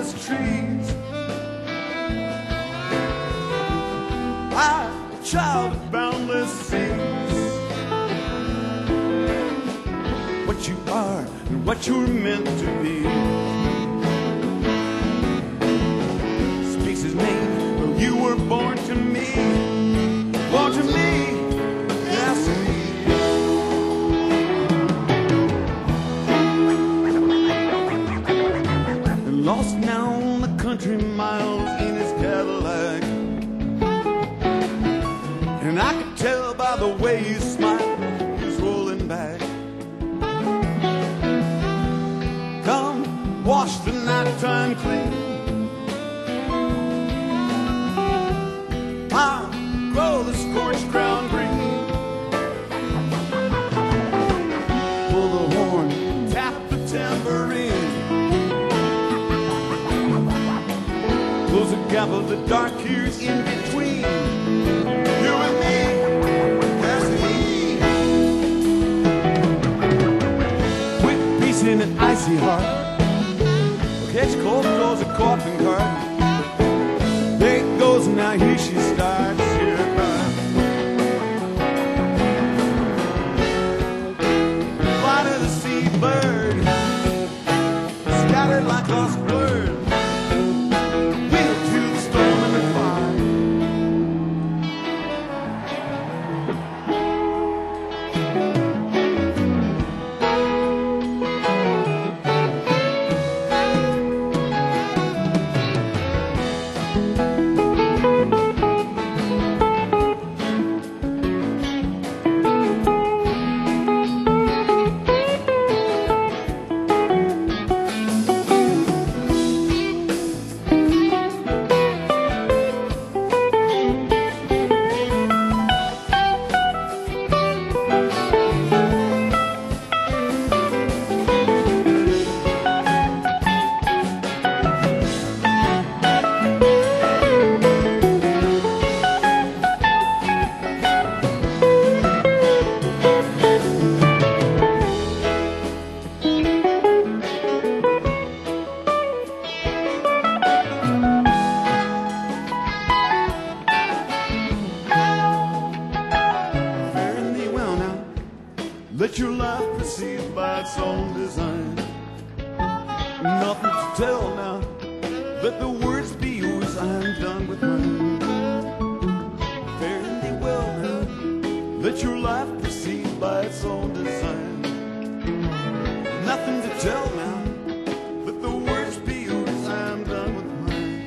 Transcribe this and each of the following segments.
boundless trees. I'm a child of boundless seas. What you are and what you're meant to be speaks his name. Though you were born to me, born to me, yes me. And lost now on the country miles in his Cadillac. And I could tell by the way he smiled, he was rolling back. Come, wash the nighttime clean. I'll grow the scorched ground green. Pull the horn, tap the tambourine. Close the gap of the dark years in between. You and me, that's me. With peace in an icy heart, catch cold, close a coffin cart. There it goes, now here she starts. Here fly to the seabird, scattered like lost bird. Wheel through the storm and the fire. Let your life proceed by its own design. Nothing to tell now. Let the words be yours. I'm done with mine. Fare thee well now. Let your life proceed by its own design. Nothing to tell now. Let the words be yours. I'm done with mine.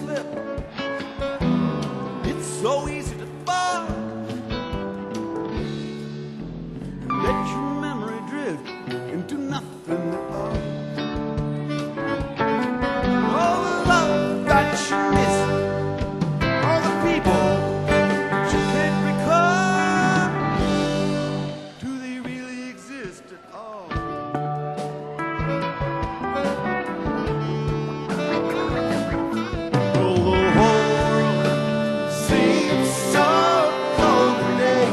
slip. It's so easy to fall. Let your memory drift into nothing at all. All the love that you miss, all the people that you can't recall, do they really exist at all? Well, the whole world seems so cold today.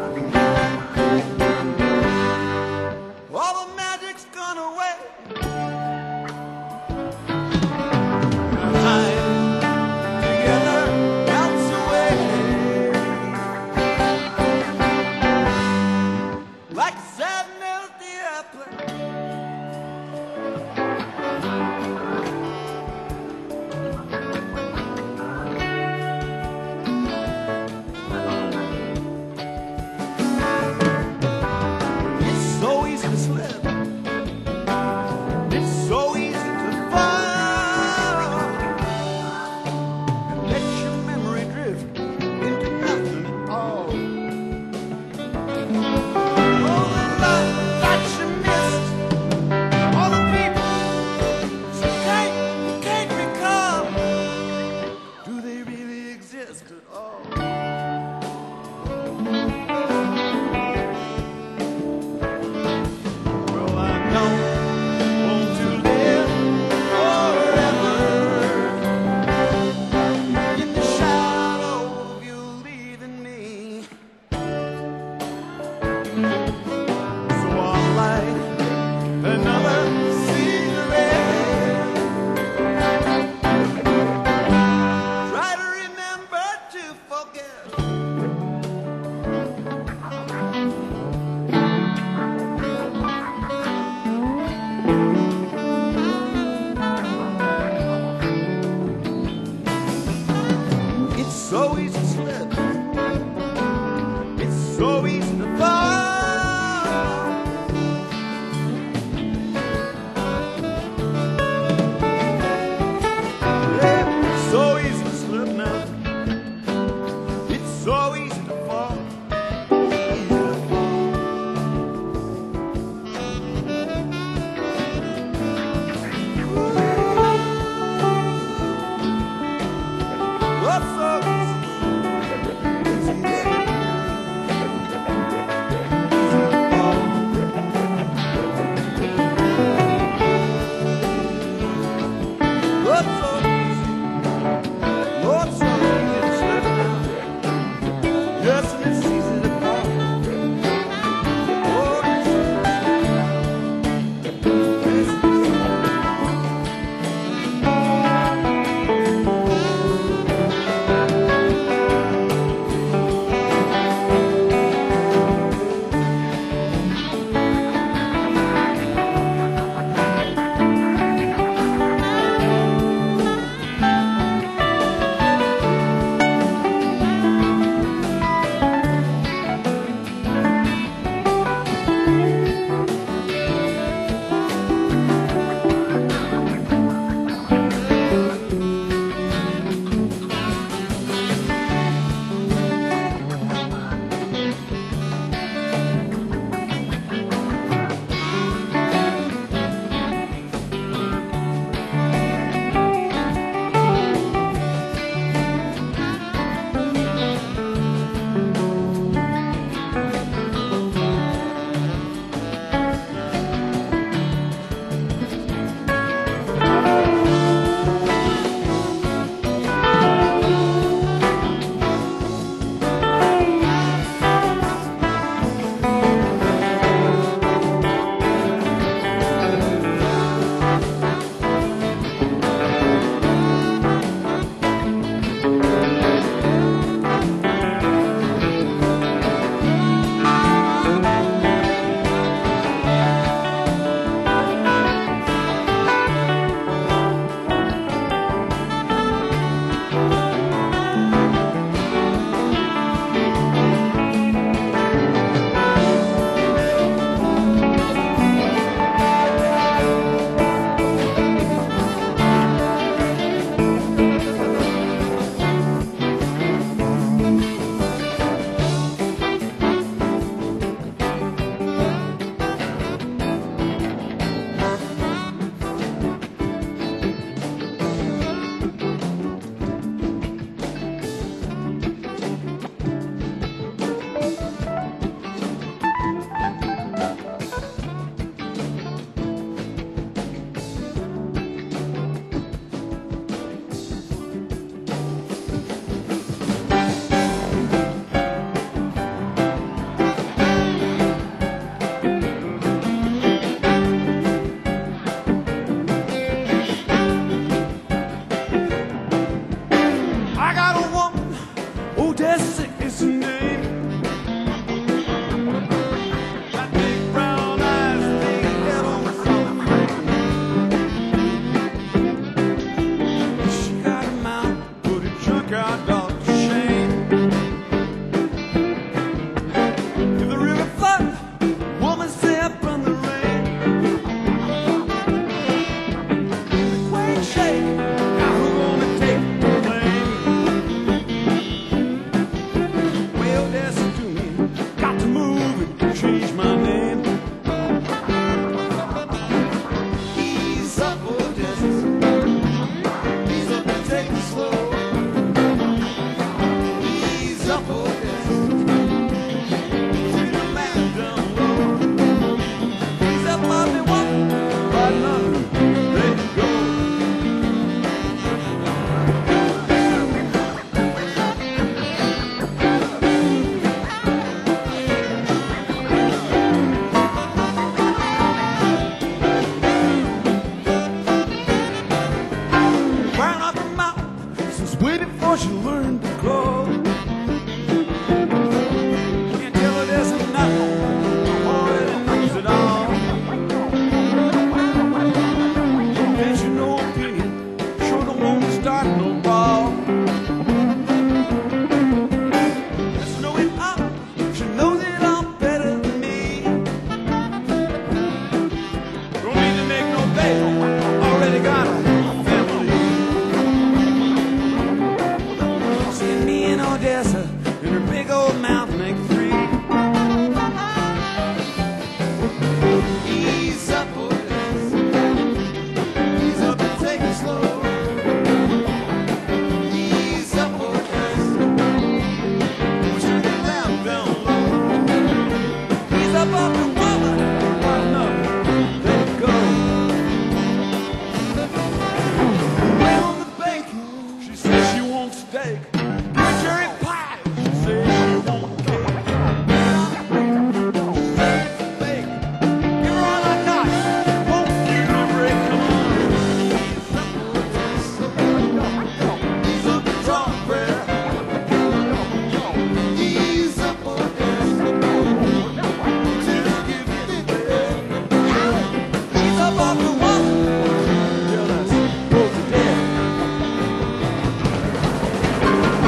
All the magic's gone away. Time together melts away like a sad melody airplane. It's so easy to slip. It's so easy to fall and let your memory drift into nothing at all. All the love that you missed, all the people you can't recall, do they really exist at all? Well, I don't want to live forever in the shadow of you leaving me. So I'll light another cigarette. Try to remember to forget. It's so easy to slip. It's so easy to fall. Yeah, it's so easy to slip now. It's so easy to fall. Easy to fall. What's so easy? Easy to fall. What's so easy? What's so easy to slip now? Yes, and it's easy to fall. Oh, it's easy to slip. It's easy. Odessa is her name. Got big brown eyes, big head on the front. She got a mouth, put a junkyard dog to shame. If the river flood, woman said from the rain. The quake shake, now who gonna take the blame? Well, that's to me, got to move and change my name. Ease up, Odessa. Ease up and take it slow. Ease up, Odessa. See the man down low. Ease up, mommy, what? Right now, let it go. Crown up her mouth, since way before she learned to crawl. Can't tell her there's nothing, already knows it all. Conventional opinion, sure don't want to start no ball. There's no way up, she knows it all better than me. Don't need to make no baby, already got a family. Seeing me in Odessa, and her big old mouth make three. Ease up, Odessa. Ease up and take it slow. Ease up, Odessa. Push the lamp down low. Ease up on the woman. Right up, let it go. Way on the bacon, she says she wants steak. Give cherry pie, she says she wants cake. Bake, give her all I got. Won't give me a break, come on. Ease up the drum prayer. Ease up, Odessa. Just give me the bed. Ease up off the woman. Till us both to death.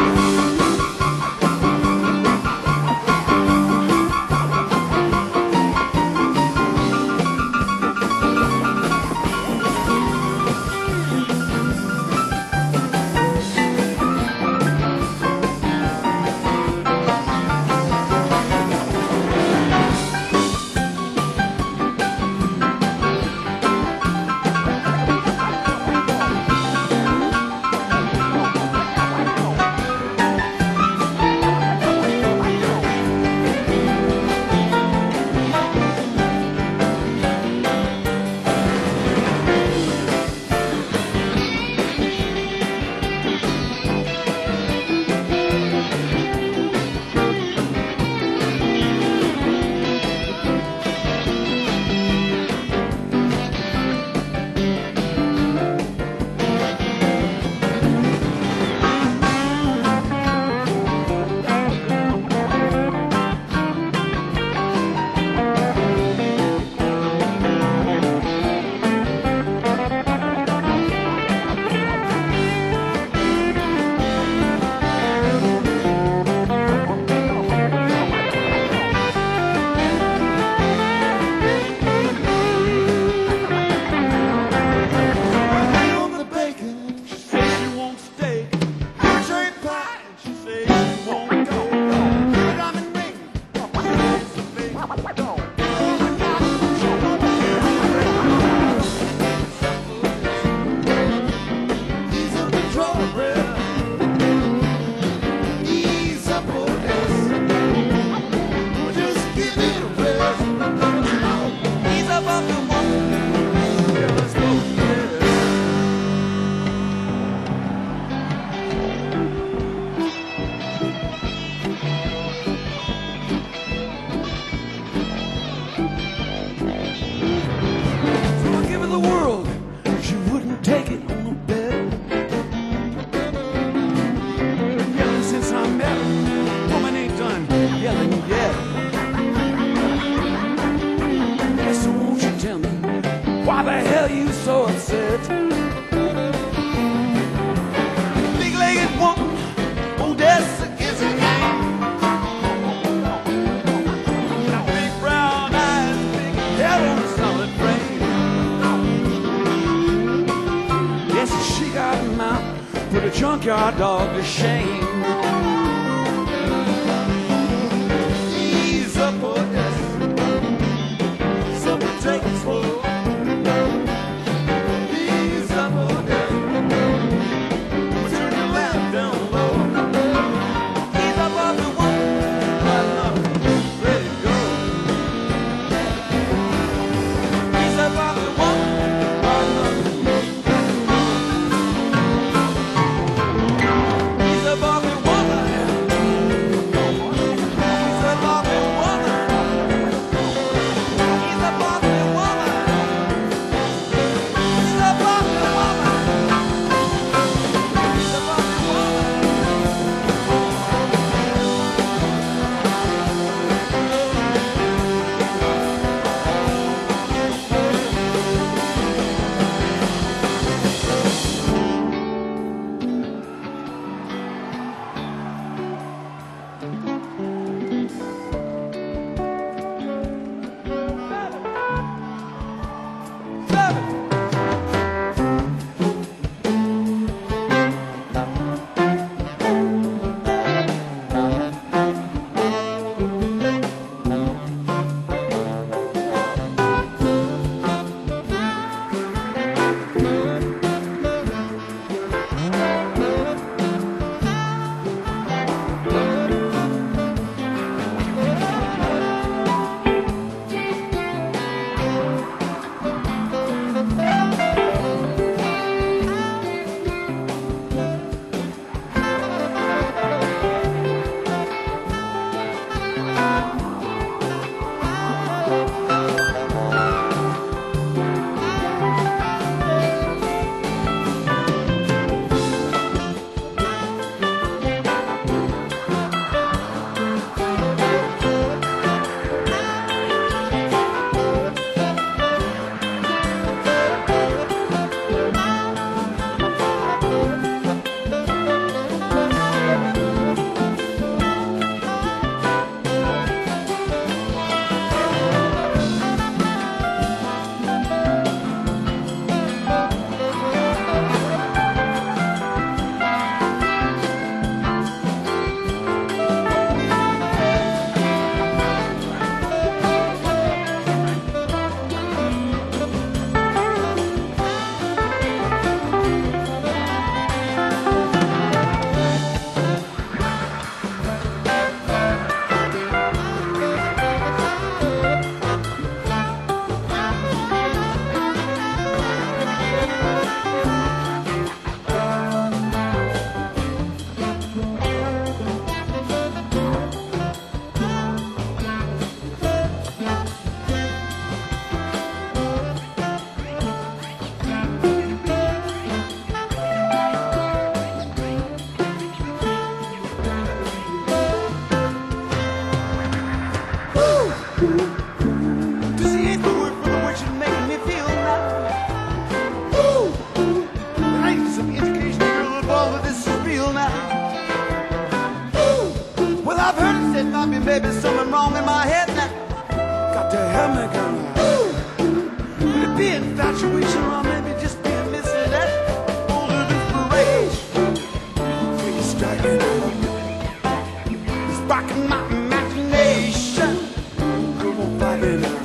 your dog to shame. Ease up, oh yes. Something take it slow. Ease up, oh yes. Turn your lamp down low. Ease up off the wall. Right up, let it go. Ease up off the wall. Right up. Ease up off the woman. Ease up off the woman. Ease up off the woman. Ease up off the woman. Ease up off the woman. Maybe something wrong in my head now. Got to have me going. Could it be infatuation or maybe just be a misled full of inspiration? You're striking it's sparking my imagination. Come on, fight it out.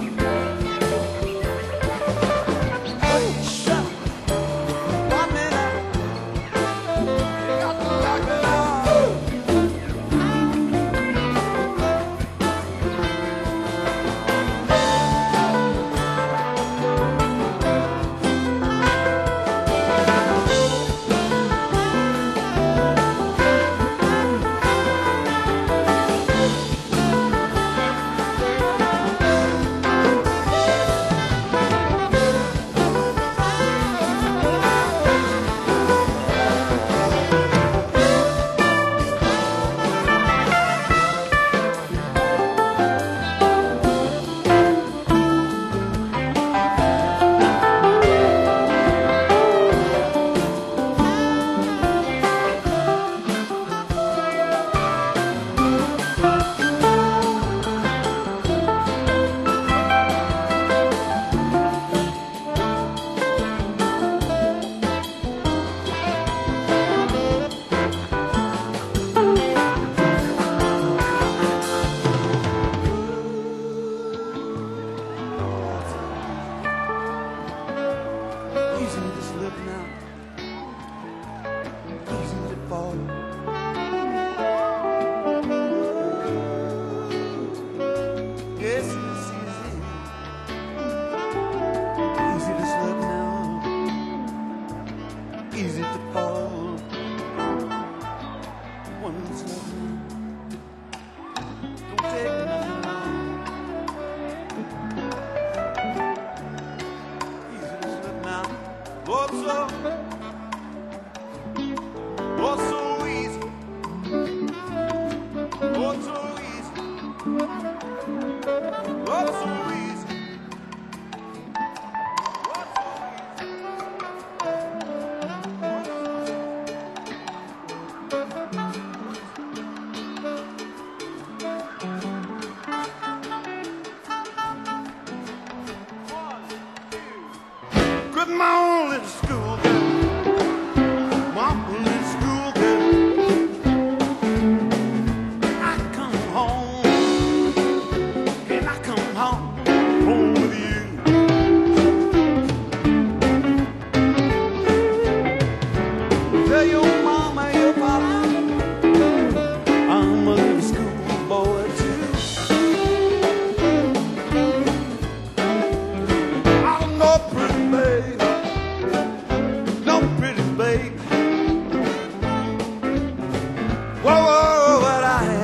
Whoa, what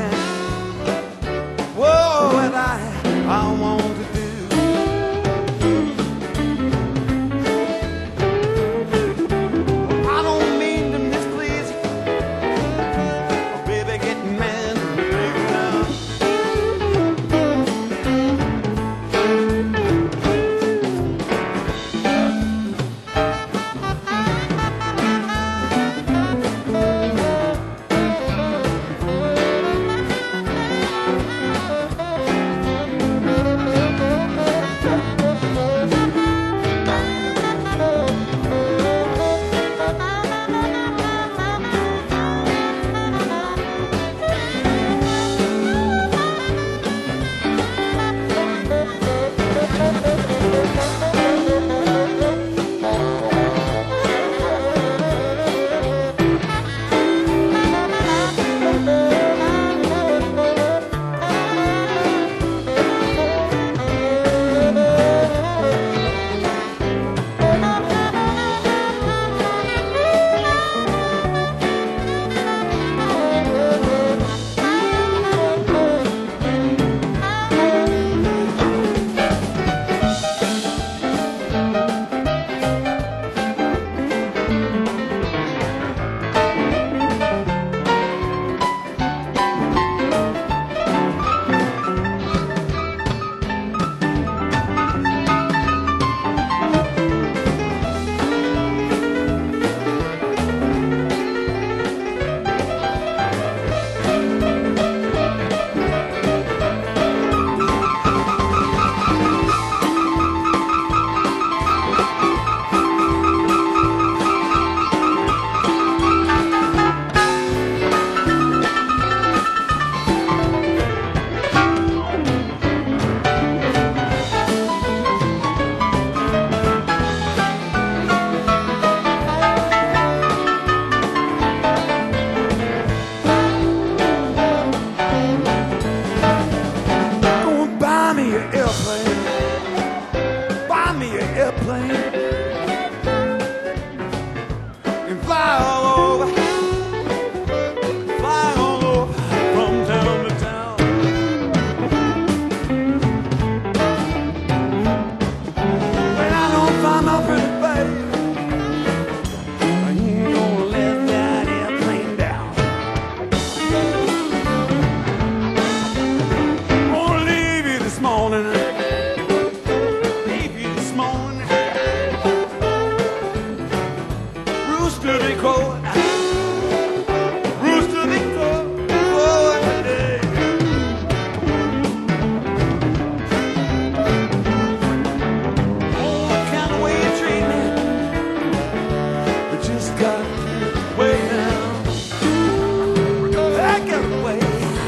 whoa, what I want to do. I don't mean to misplease you, oh, baby, getting mad and breaking down. Airplane and fly all over from town to town. When I don't find my pretty baby, I ain't gonna let that airplane down. I'm gonna leave you this morning. Rooster, they crow. Rooster, they crow. Oh, today. Oh, the kind of way you treat me, but just got way down. I got away.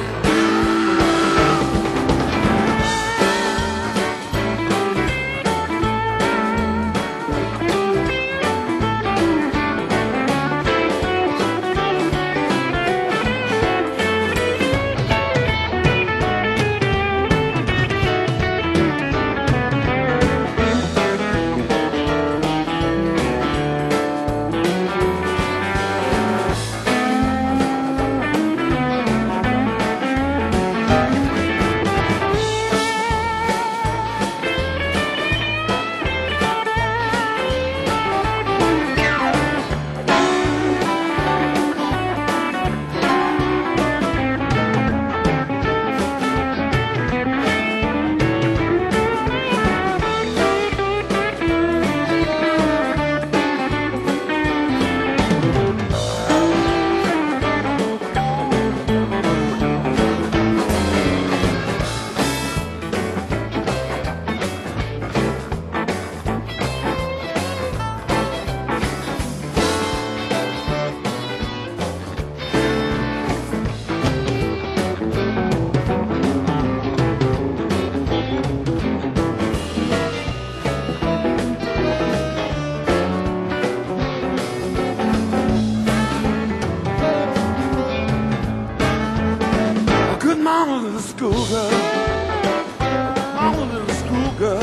Mama, little schoolgirl. Mama, little schoolgirl.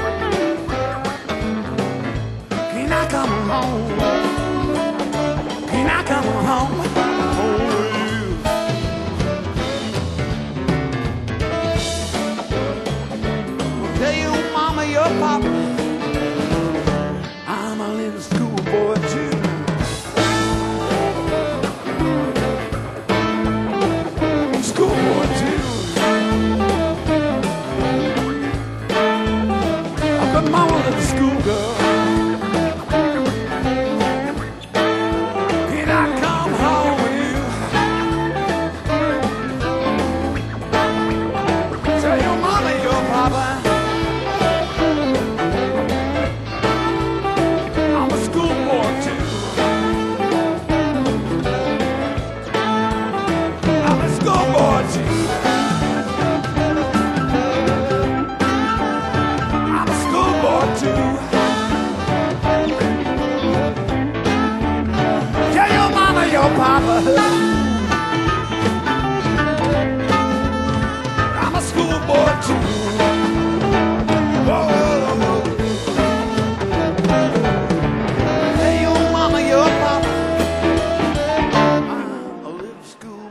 Can I come home? Can I come home? Home with you?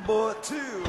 boy too.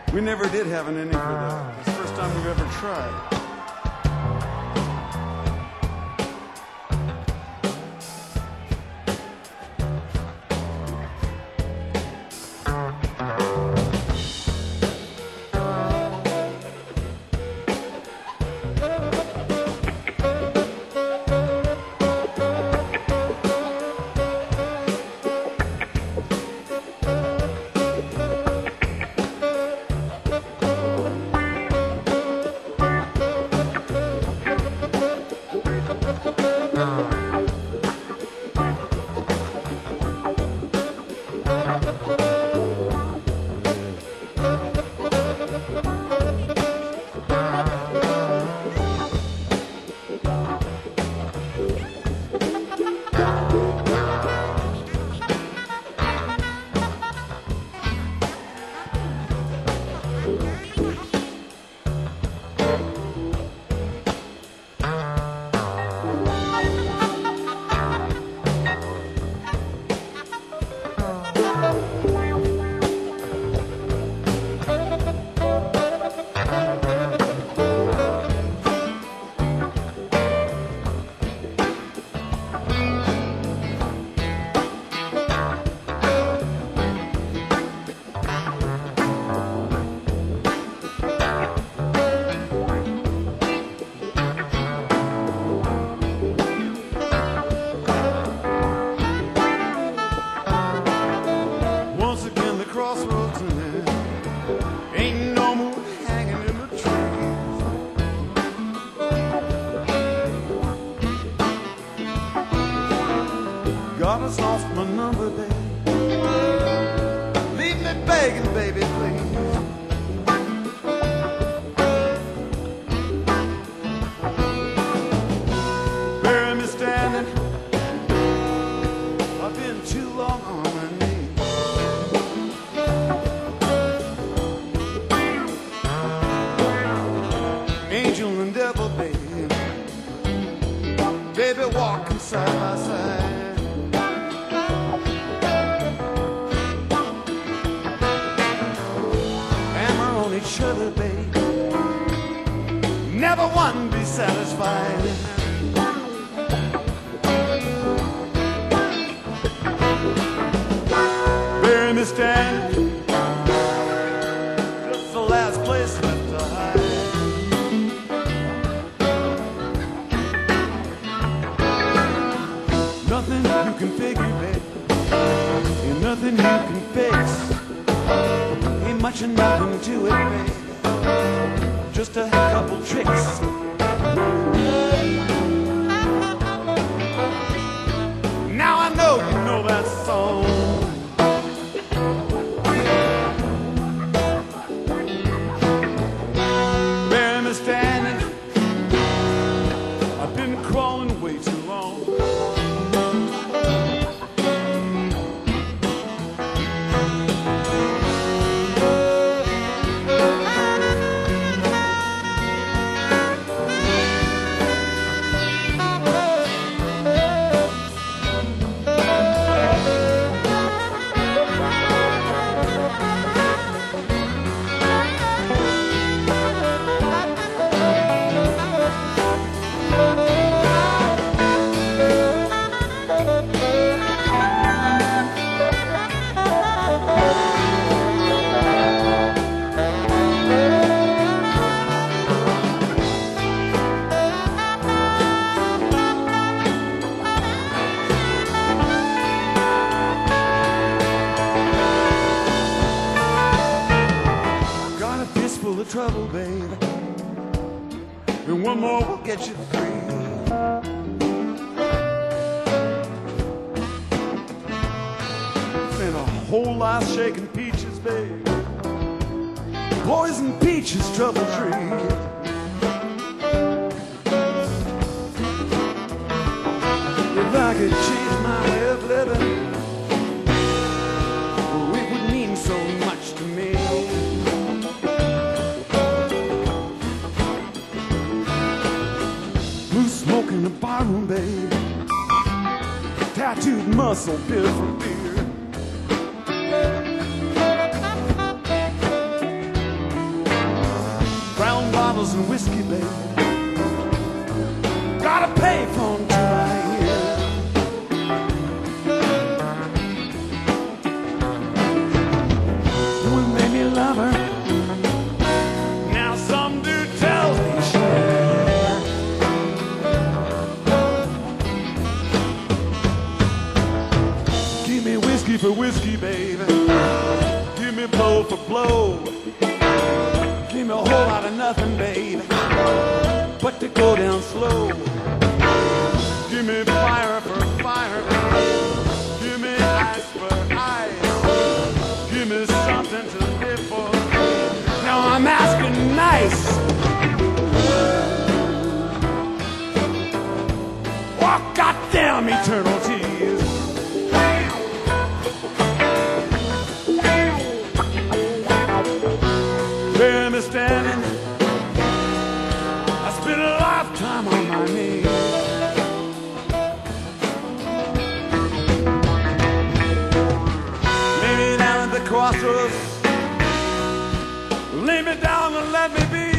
We never did have an ending for that. It's the first time we've ever tried. God has lost my number, baby. Leave me begging, baby, please. Bury me standing. I've been too long on my knees. Angel and devil, baby. Baby, walking side by side. Each other, babe. Never one be satisfied. Bury me standing, just the last place left to hide. Nothing you can figure, babe. Ain't nothing you can fix. Ain't much of nothing to it, babe. Just a couple tricks. Now I know you know that song. Bury me standing. I've been crawling way too long. Full of trouble, babe, and one more will get you free. And a whole lot shaking peaches, babe. Poison peaches, trouble free. If I could change my way of living, it would mean so much to me. Smoke in the barroom, babe. Tattooed muscle, beer for beer. bottles and whiskey, babe. Gotta pay for them till I hear. You made me love her. Now some dude tells me share. Give me whiskey for whiskey, baby. Give me blow for blow. Give me a whole lot of nothing, baby, but to go down slow. Give me fire for fire. Give me ice for ice. Give me something to live for. Now I'm asking nice. Oh, goddamn eternal tears. There me standing. I spent a lifetime on my knees. Lay me down at the crossroads. Lay me down and let me be.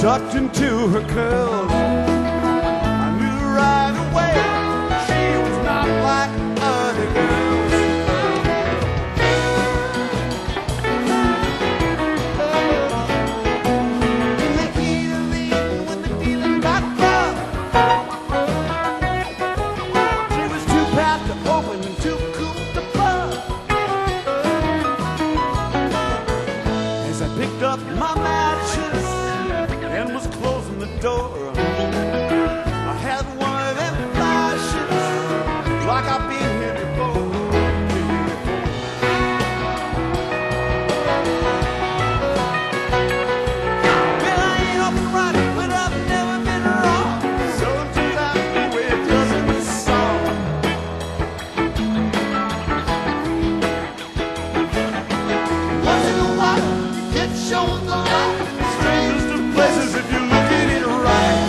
tucked into her curls. I knew right away she was not like other girls. In the heat of the evening when the dealing got rough, she was too proud to open and too cool to puff. As I picked up my matches and was closing the door, I had one of them flashes like I've been here before. Well, I ain't up and right, but I've never been wrong. So do that the way it does in this song. Once in a while, you get shown the light. Strangest of places if you look at it right.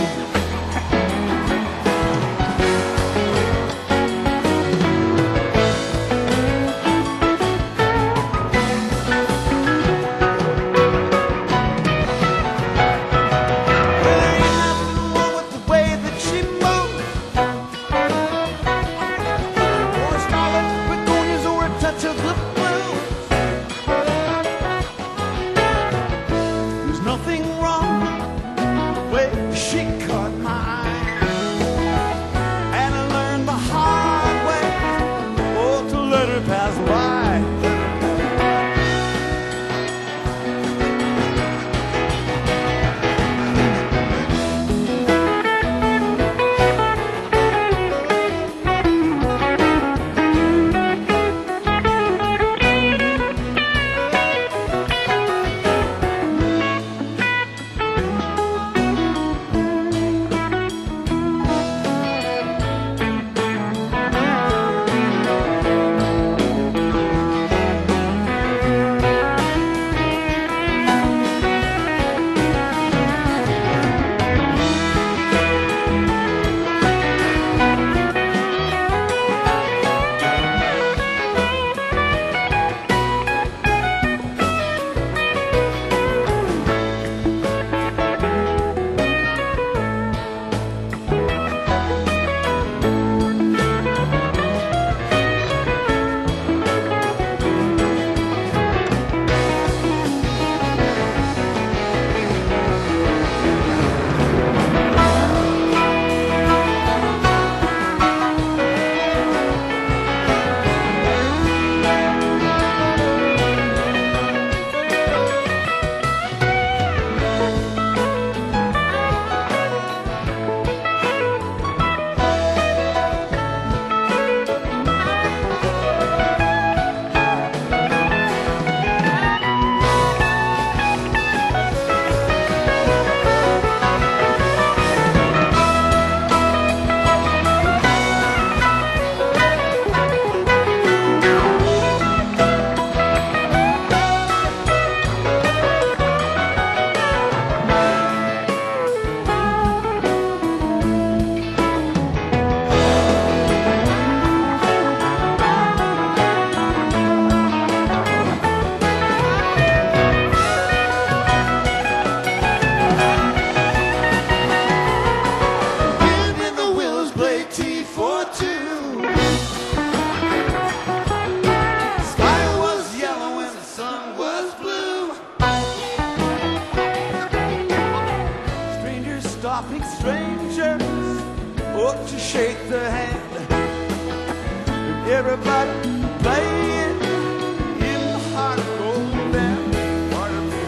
Well, there ain't nothing wrong with the way that she moves, or a scarlet begonias, or a touch of the blues. There's nothing wrong with the way she caught my eye, and I learned the hard way, oh, to let her pass by. Wind in the willows played tea for two. The sky was yellow and the sun was blue. Strangers stopping strangers, oh, to shake their hand. And everybody playing in the heart of gold band. Heart of gold.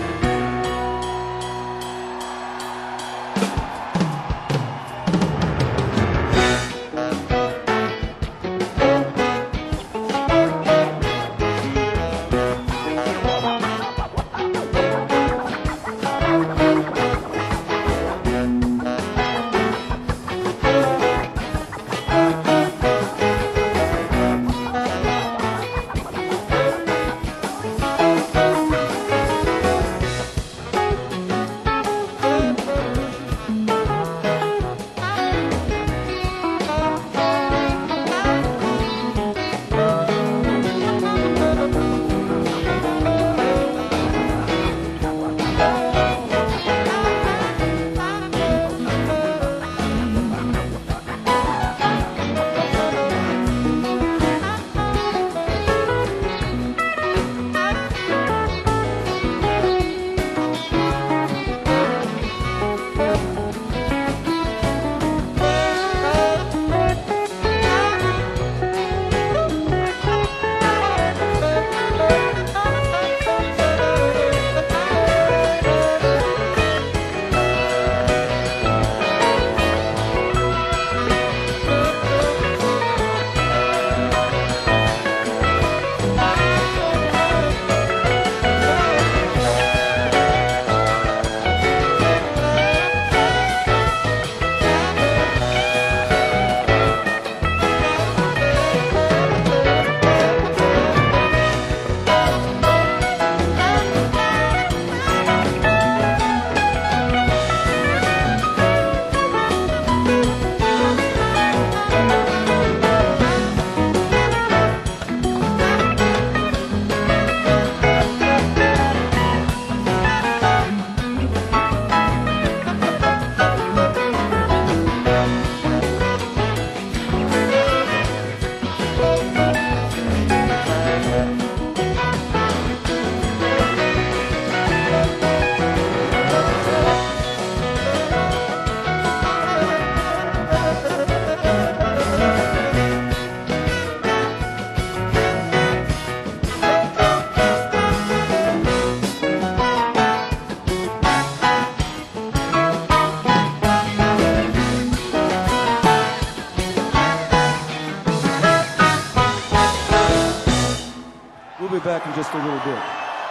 back in just a little bit.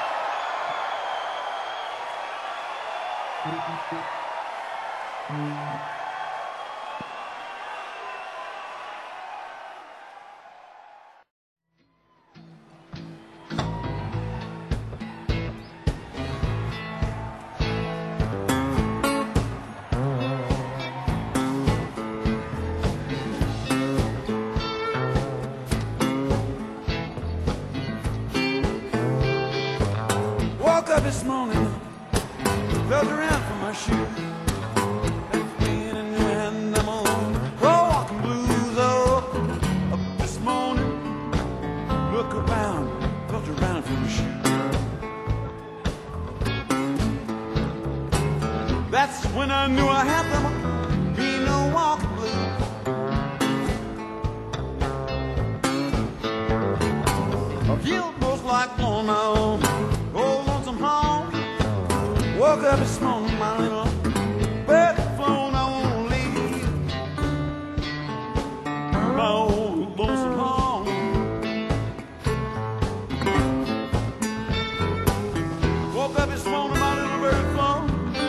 Woke up this morning, felt around for my shoes. And I'm on walking blues. Oh, up this morning, look around, felt around for my shoes. That's when I knew I had them, be no walking blues. I feel most like on my own. Woke up this morning, my little bird phone, I won't leave my old lonesome home. Woke up this morning, my little bird phone.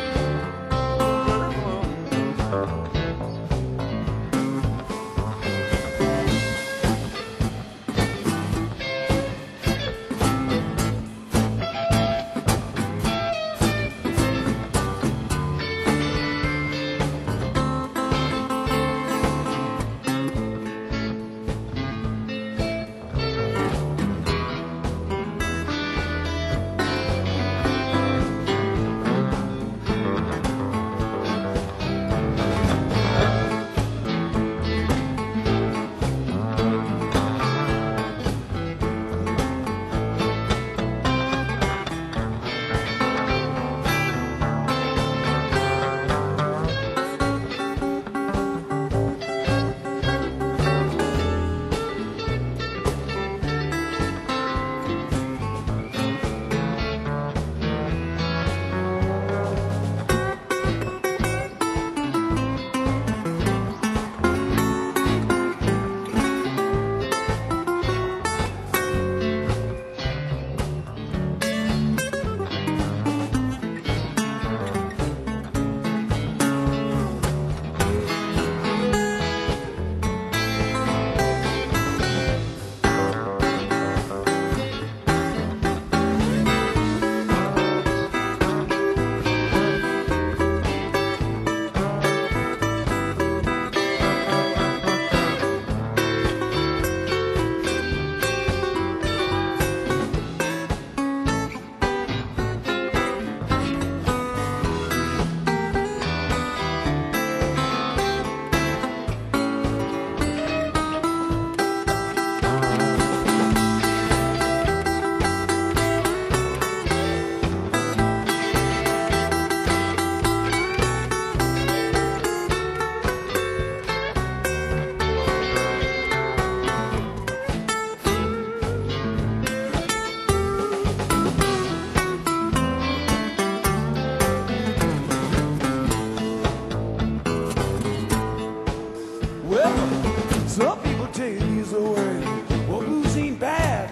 Some people tell you he's a word. Well, blues ain't bad.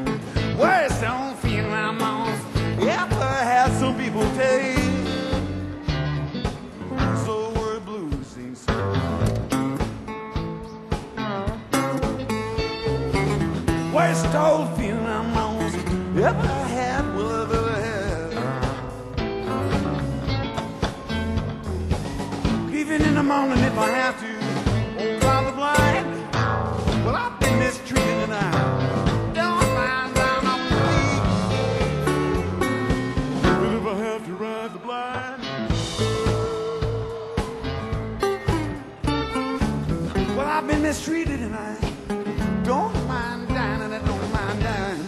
Worse don't feel my mouth. Yeah, perhaps some people tell you. So word blues ain't so bad. Worse don't feel my mouth. Ever had, will I've ever had. Even in the morning if I have to. By the blind, well, I've been mistreated and I don't mind down on the feet. But if I have to ride the blind, well, I've been mistreated and I don't mind dying and I don't mind dying.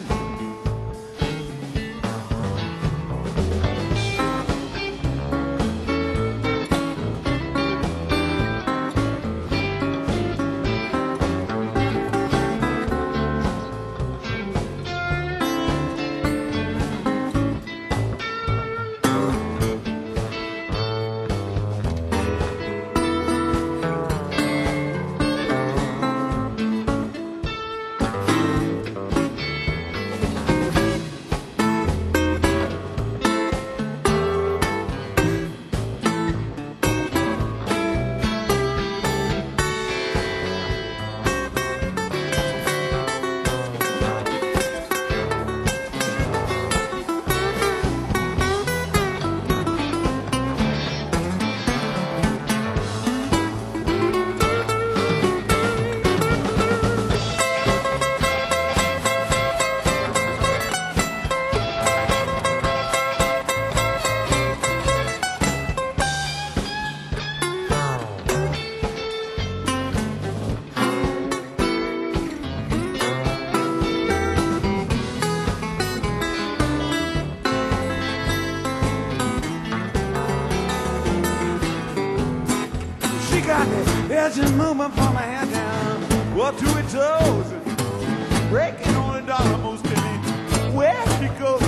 Touching movement from my head down, up to her toes, breaking on the dollar most anywhere she goes.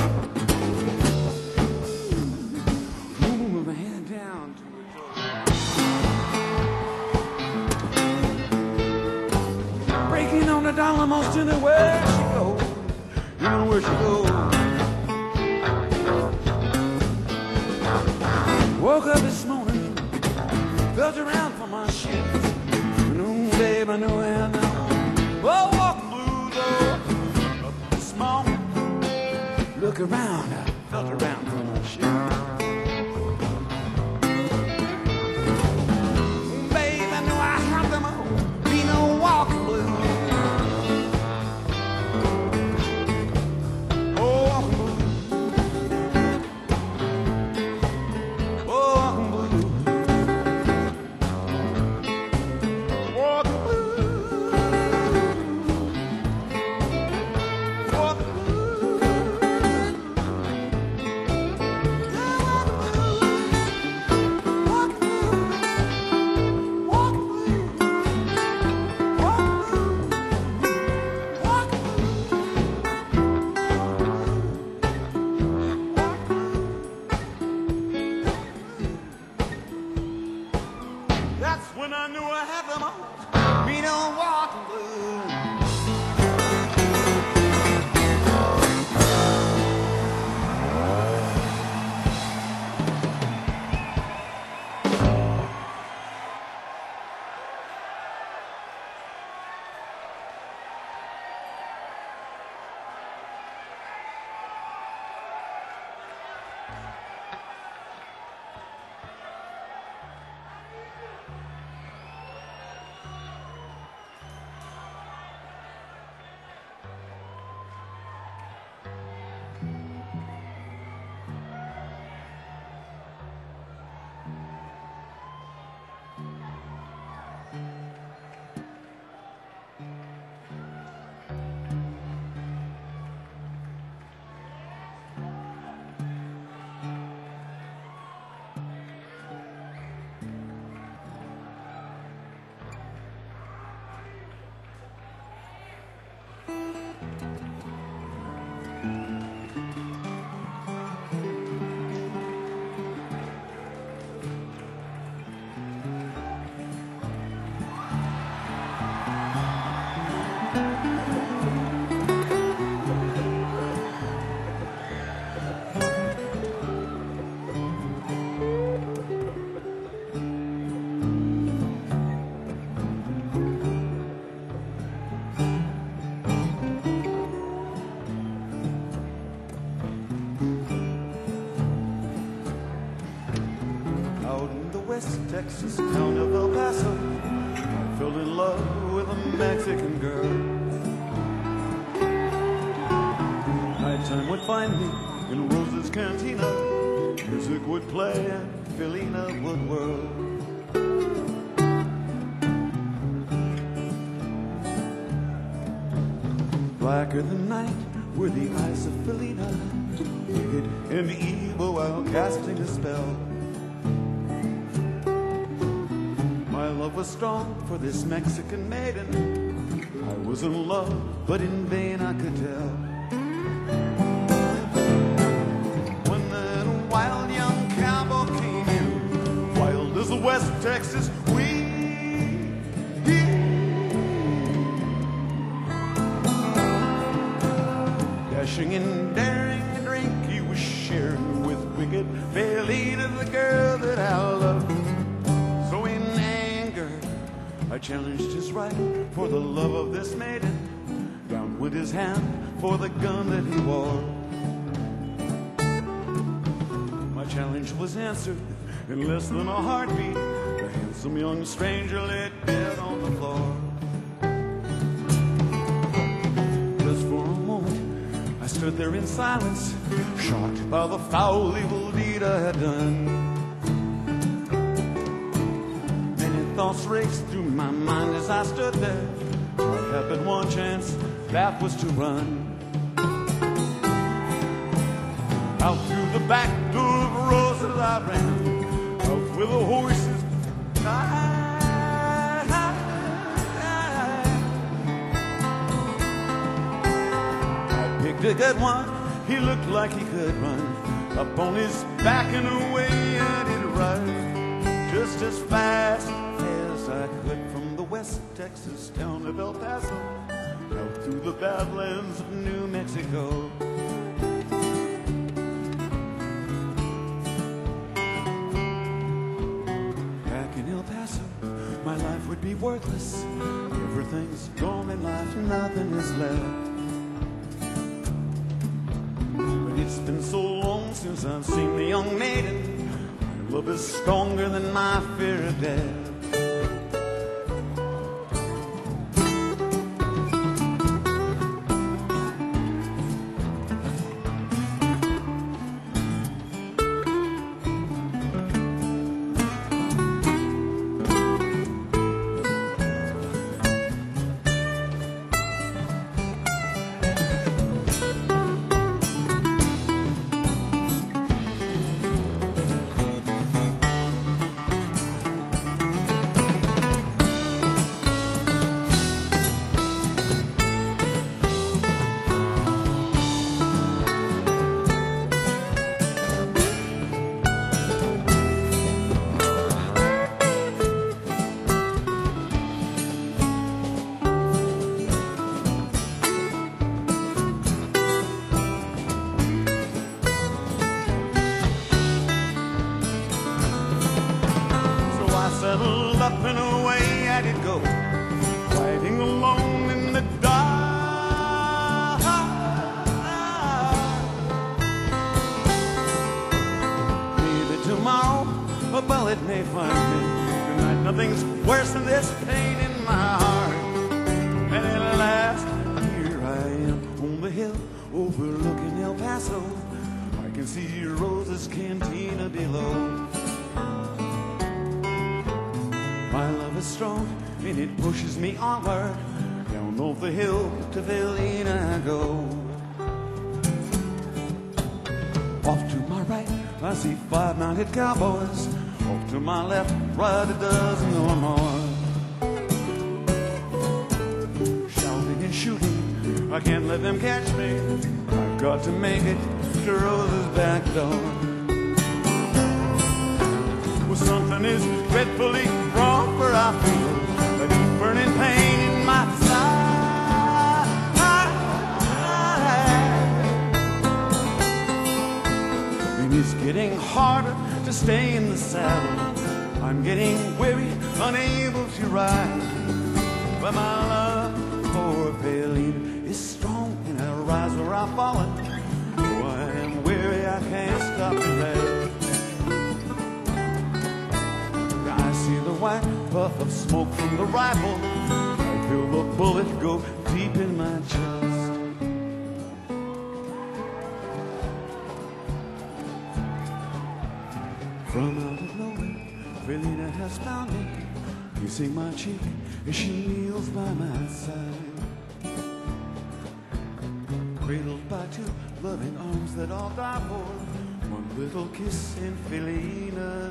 Moving my head down to her toes, breaking on the dollar most anywhere she goes. You know where she goes. Woke up this morning, felt around for my sheets. No, babe, I know I know. Oh, walking blues, oh, up this morning. Look around, I felt around for my sheets. Babe, I know I have them all. Be no walking blues. When I knew I had them all, me no walking blues. West Texas town of El Paso, I fell in love with a Mexican girl. Nighttime would find me in Rose's Cantina, music would play and Felina would whirl. Blacker than night were the eyes of Felina, wicked and evil while casting a spell. My love was strong for this Mexican maiden. I was in love, but in vain I could tell. When that wild young cowboy came in, wild as the West Texas wind, dashing and daring a drink he was sharing with wicked Felina, the girl that I loved. So in anger I challenged his right for the love of this maiden. Down went his hand for the gun that he wore. My challenge was answered in less than a heartbeat. The handsome young stranger lay dead on the floor. Just for a moment I stood there in silence, shocked by the foul evil deed I had done. Many thoughts raced through my mind as I stood there. I had but one chance, that was to run. Out through the back door of Rose's I ran, out with the horses I a good one. He looked like he could run up on his back and away I did ride, just as fast as I could from the West Texas town of El Paso out through the badlands of New Mexico. Back in El Paso, my life would be worthless. Everything's gone in life, nothing is left. But it's been so long since I've seen the young maiden. My love is stronger than my fear of death. Settled up and away I did go, fighting alone in the dark. Maybe tomorrow a bullet may find me. Tonight nothing's worse than this pain in my heart. And at last here I am on the hill overlooking El Paso. I can see Rosa's cantina below. My love is strong and it pushes me onward. Down over the hill to Velina I go. Off to my right I see 5 mounted cowboys. Off to my left, right a dozen or more. Shouting and shooting, I can't let them catch me. I've got to make it to Rosa's back door. Well, something is dreadfully wrong, for I feel a deep burning pain in my side. And it's getting harder to stay in the saddle. I'm getting weary, unable to ride. But my love for Paylene is strong, and I rise where I've fallen. Oh, I am weary, I can't stop to rest. I see the white puff of smoke from the rifle. I feel the bullet go deep in my chest. From out of nowhere, Velina has found me, kissing my cheek as she kneels by my side. Cradled by 2 loving arms that I'll die for. One little kiss and Velina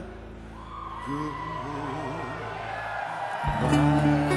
goodbye.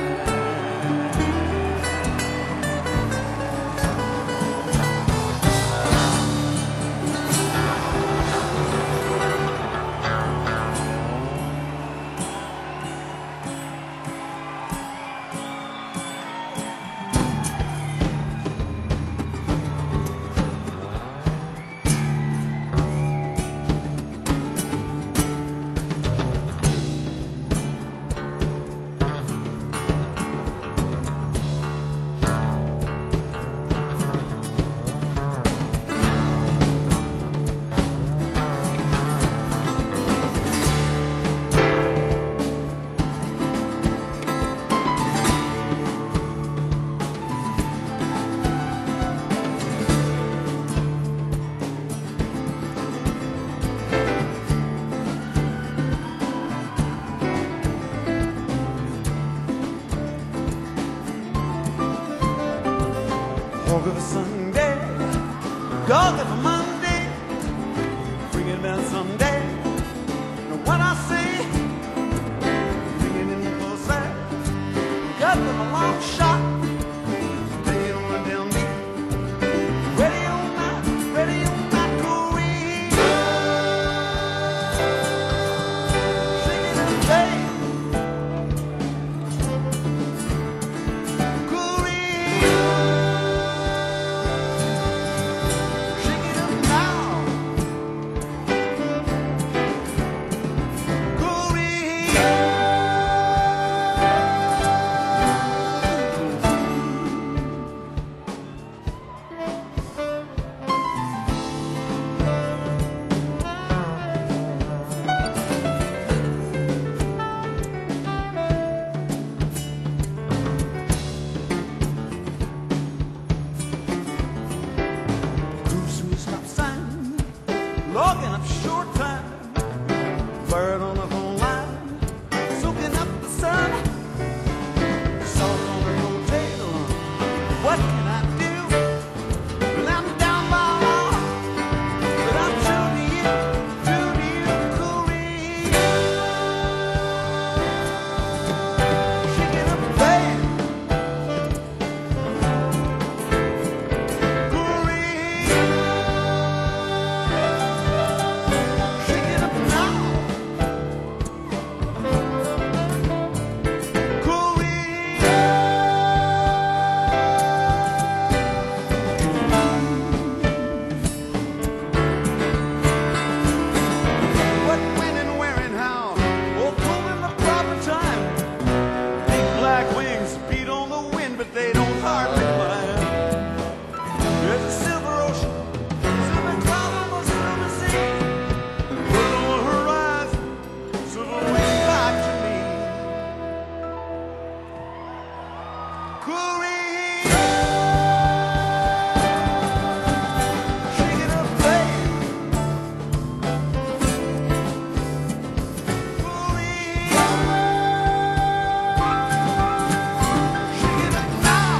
Dog of a Sunday, dog of a Monday, bringing down Sunday. Now what I say, bringing in the pussy, got them a long shot, taking one down deep, ready but they don't hardly climb. There's a silver ocean, silver cloud on the silver sea. Put on the horizon, silver wings back to me. Cooey, shake it up, babe. Cooey, shake it up now.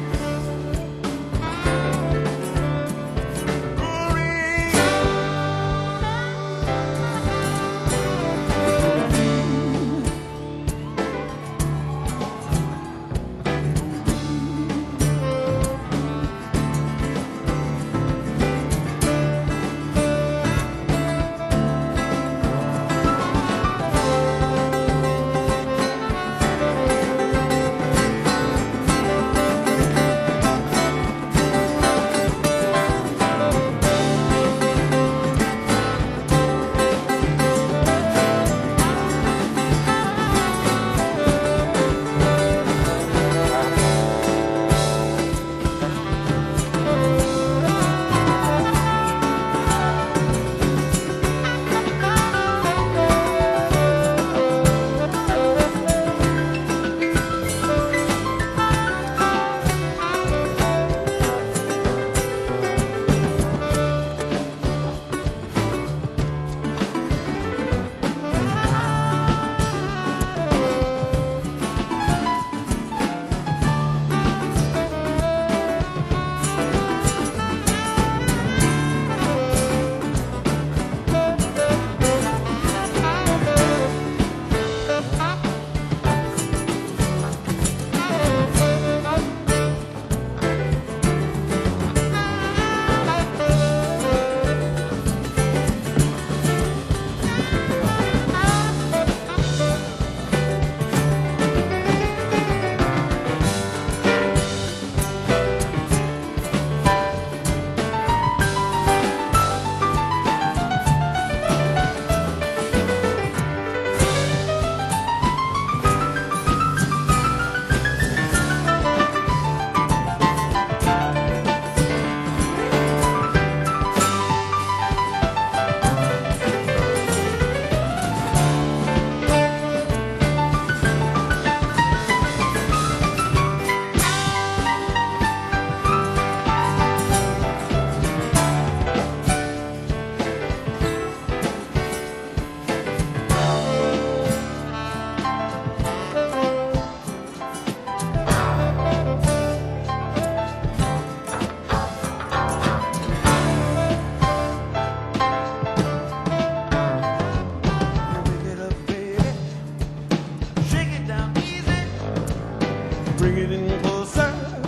Bring it in closer.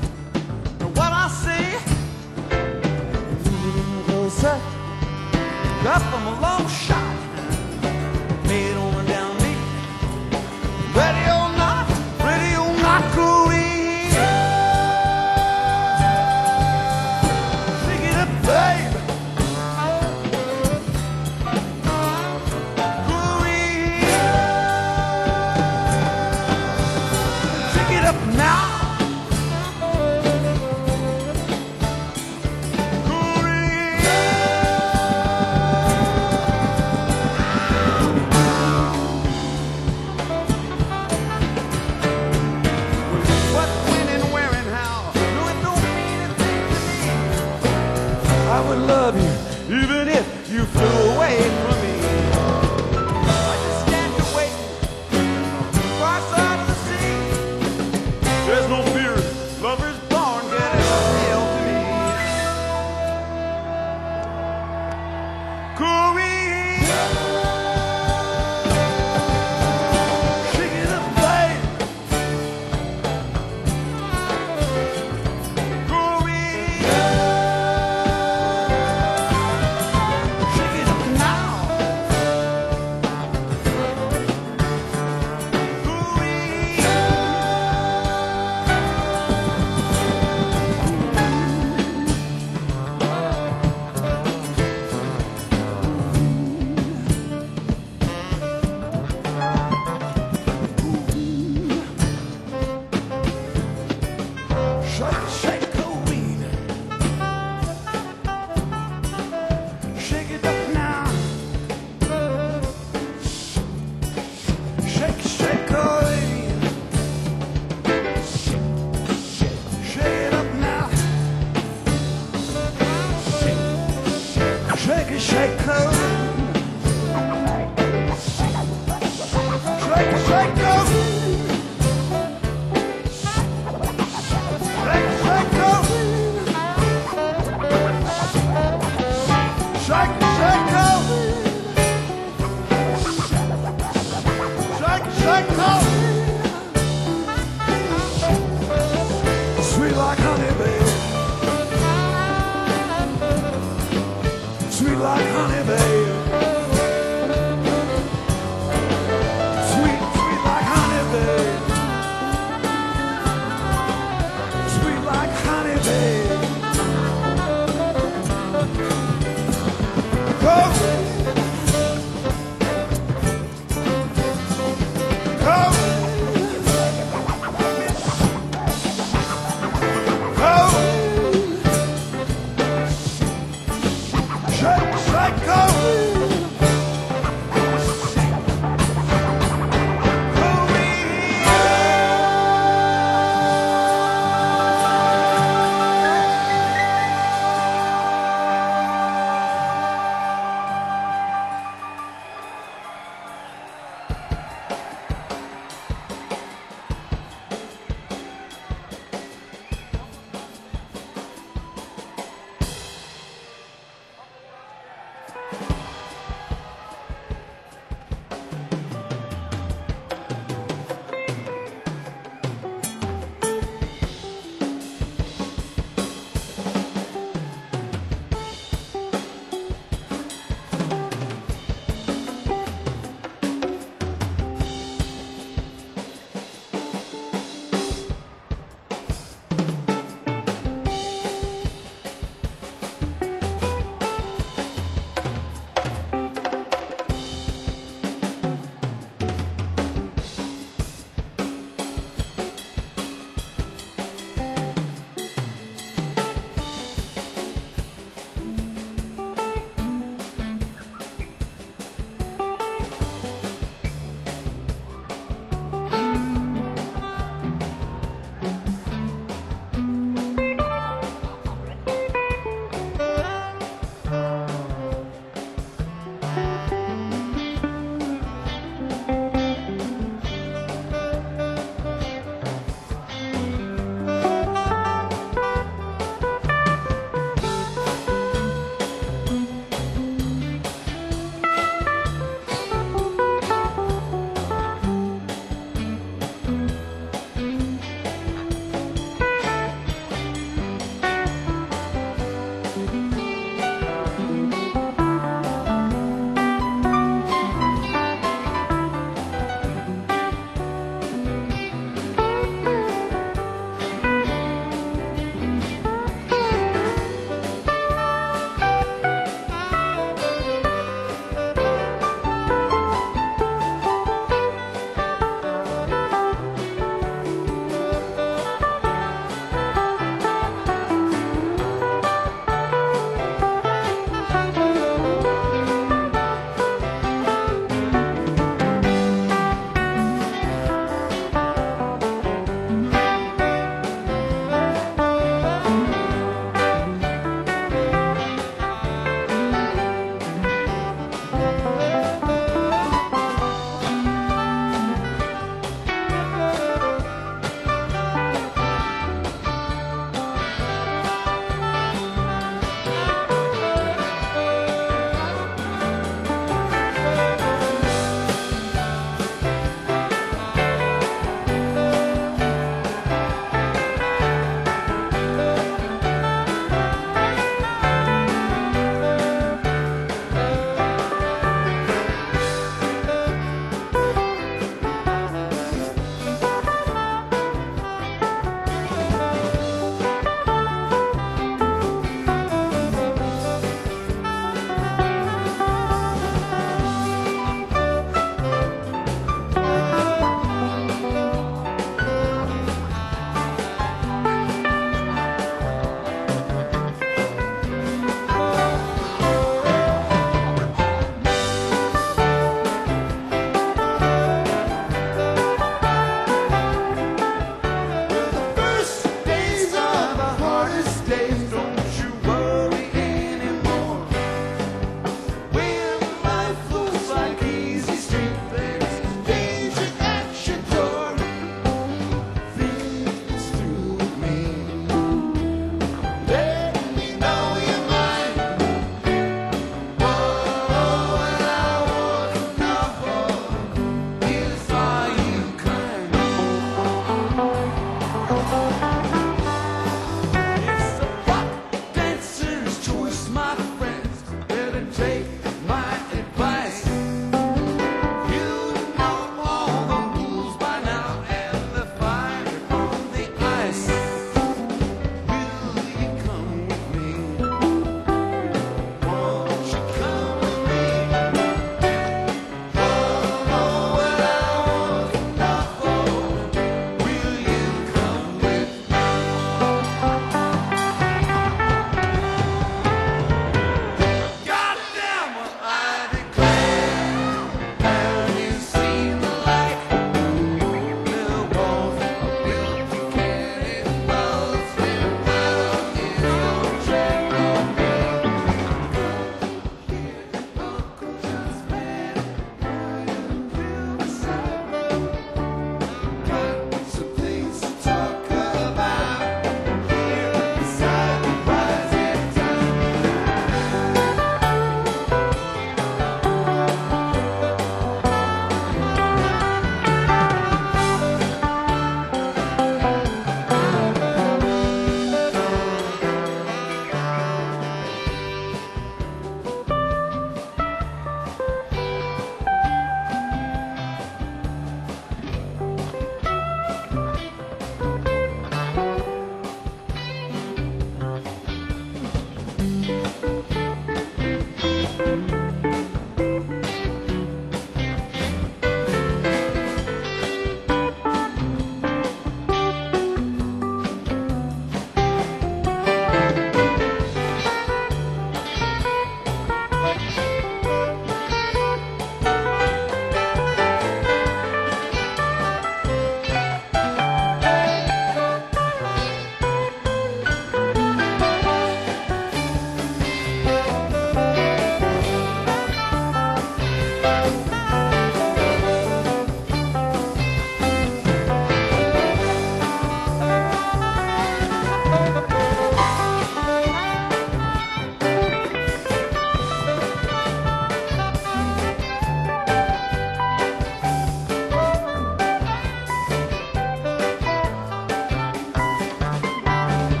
Know what I say? Bring it in closer. Got from a long shot. Lay it on down me. Ready or not, cooey. Shake it up, babe. Cooey. Shake it up now. I would love you even if you flew away from me. I just stand here waiting, far side of the sea. There's no fear, lovers born getting hell to me. Cooey, shake it up, babe. Cooey. Shake, shake the weed. Shake it up now. Shake, shake the weed. Shake it up now. Shake it, shake the weed. Shake it, shake the weed. Sweet like honey, babe. Sweet like honey, babe. Sweet, sweet like honey, babe. Sweet like honey, babe. Go. Go.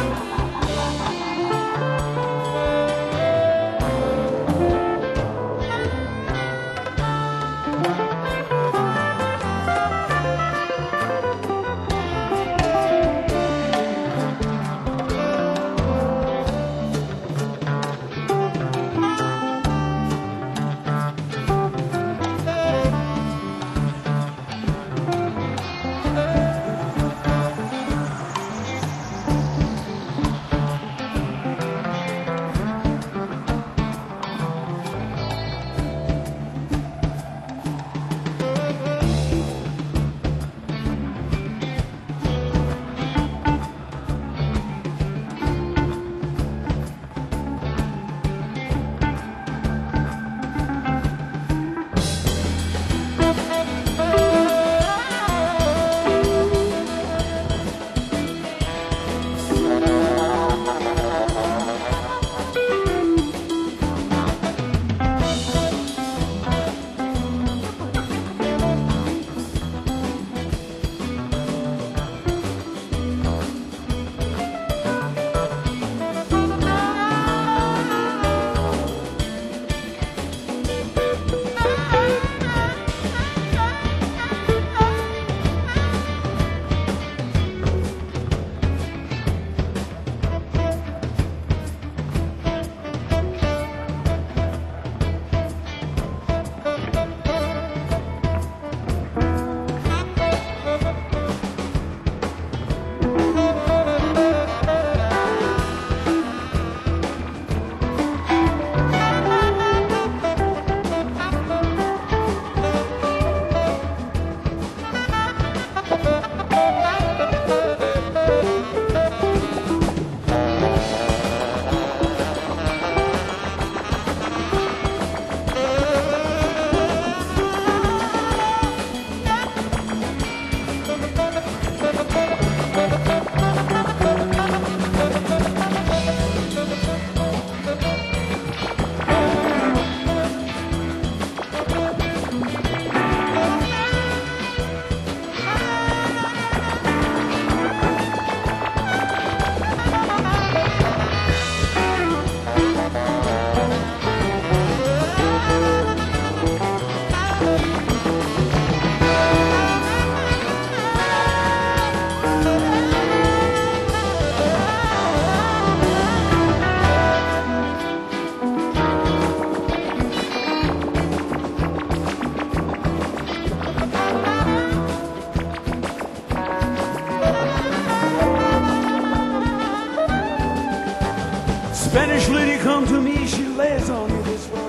Spanish lady come to me, she lays on me this way.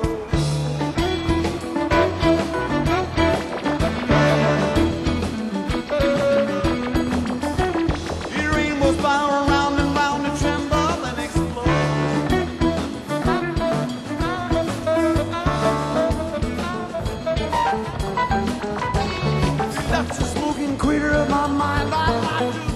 The rainbows fire around and round and tremble and explode. That's the smoking crater of my mind. I like to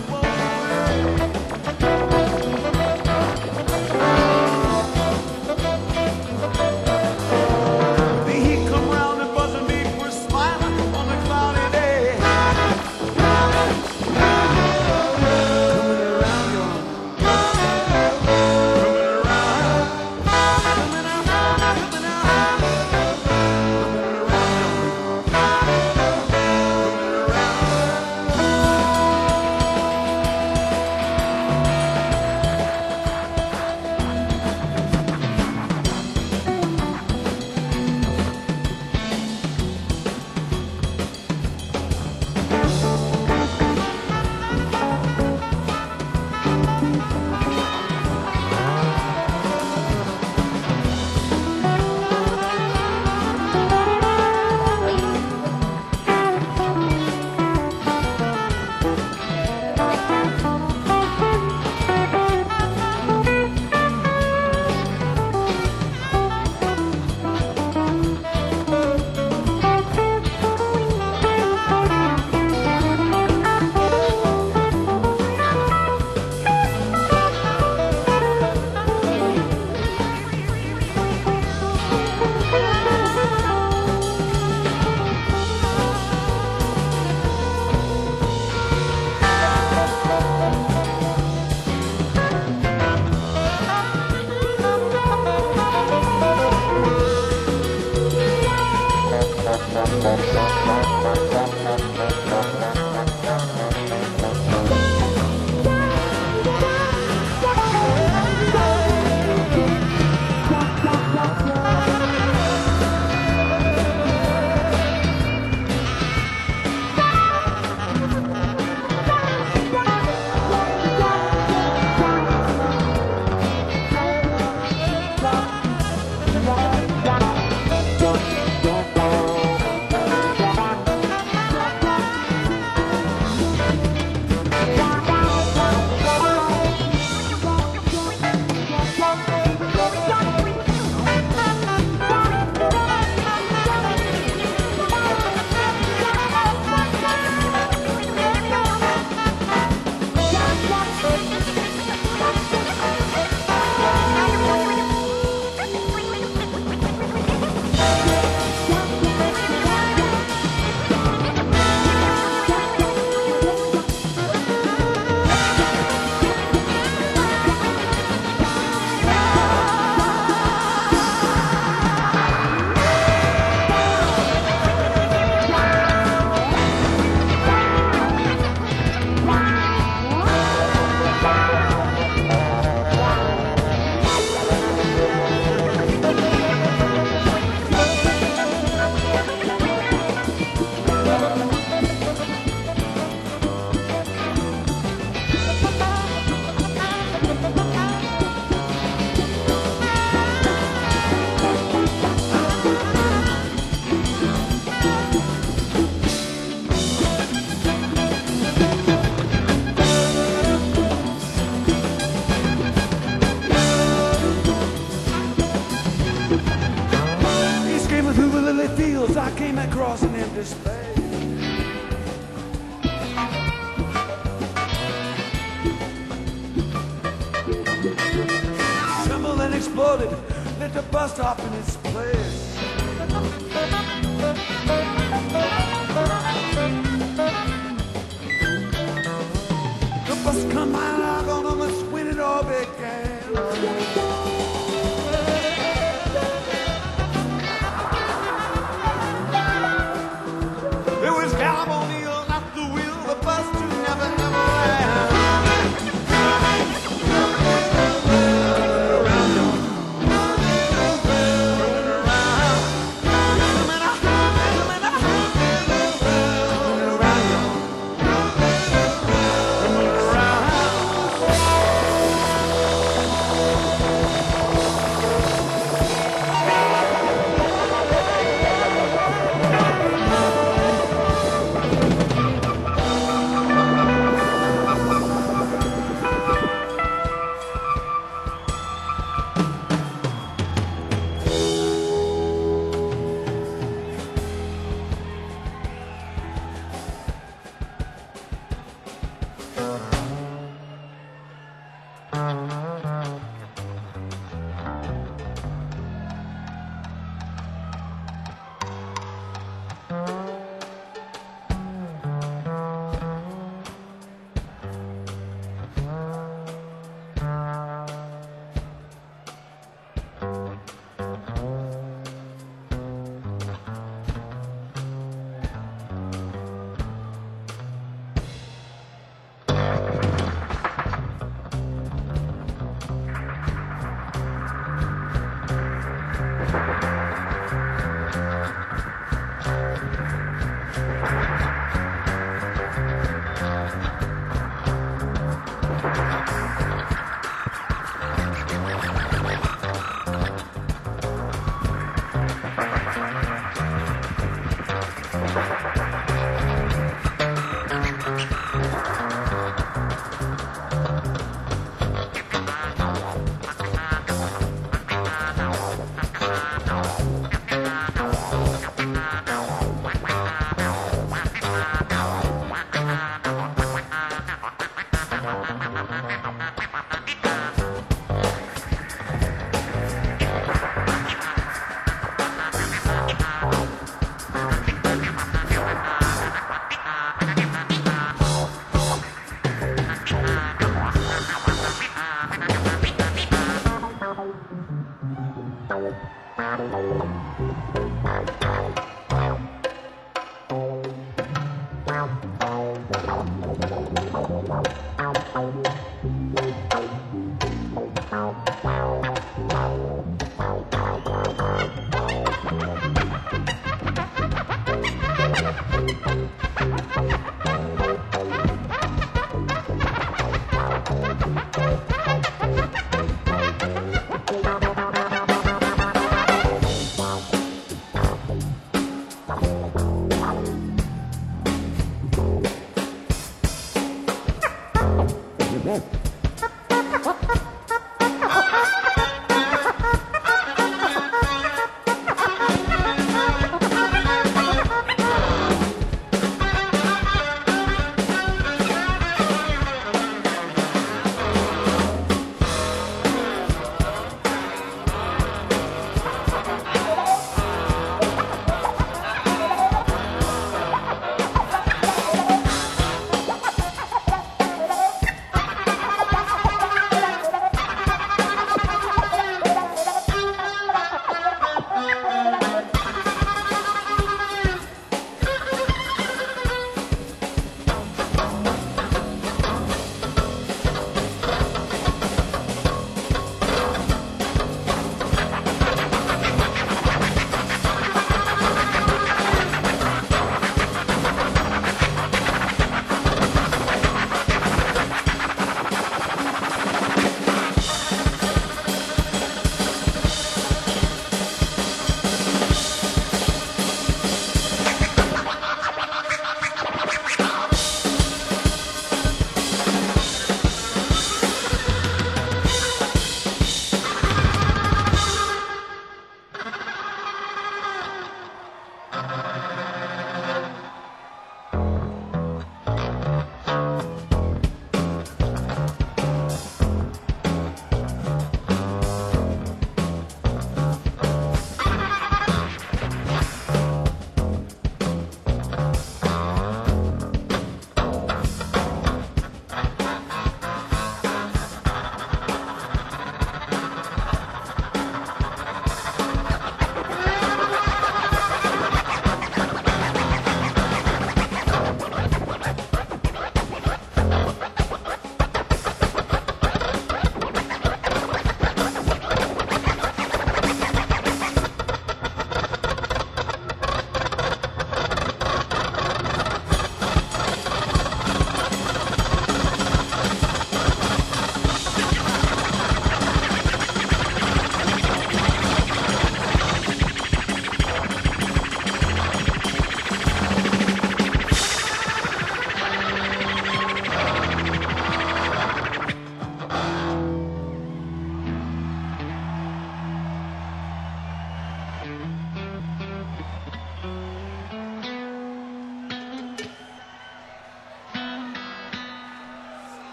Trembled and exploded, let the bus stop in its place. The bus come out, on us when it all began. It was California, not the wheel, the bus to never, never ran.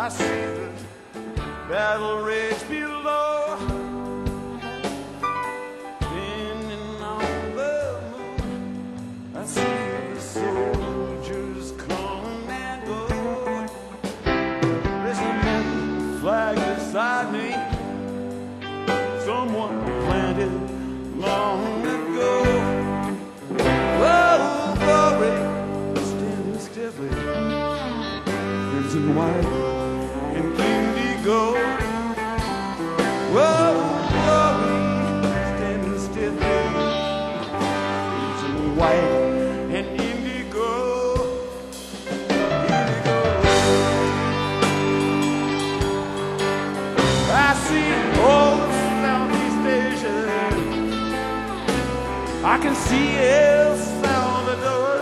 I see the battle rage below, standing on the moon. I see the soldiers come and go. There's a man flag beside me, someone planted long ago. Oh, glory, standing stiffly, crimson white and indigo. Whoa, glory, standing stiffly, crimson white and indigo. Indigo. I see old Southeast Asia. I can see El Salvador.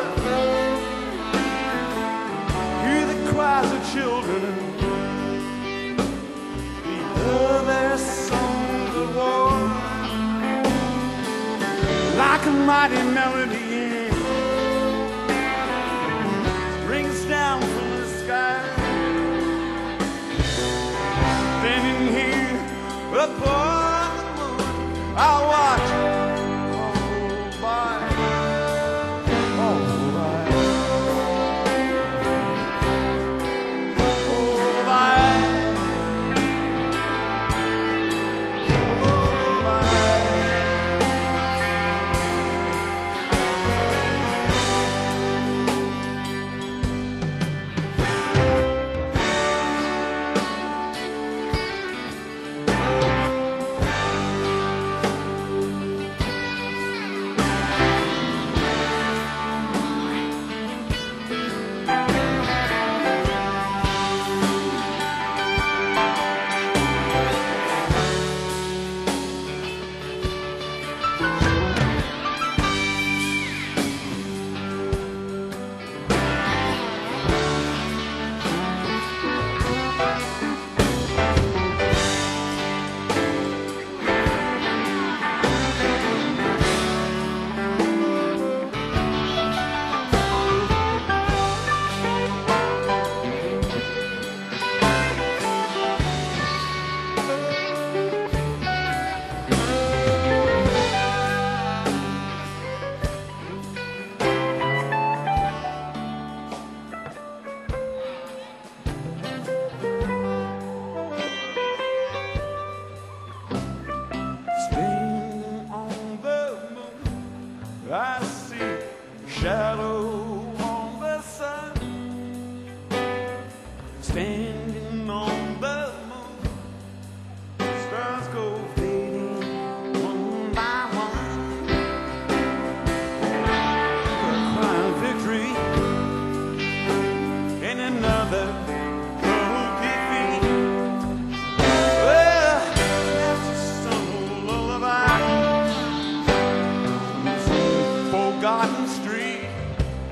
Hear the cries of children, hear their songs of war. Like a mighty melody rings down from the sky. Standing here upon the moon, I watch all by, all by, all by, all by. Standing on the moon, I see shadow on the sun. Standing on the moon, stars go fading one by one. A cry of victory and another cold defeat. Well, that's just some lullaby, some forgotten street.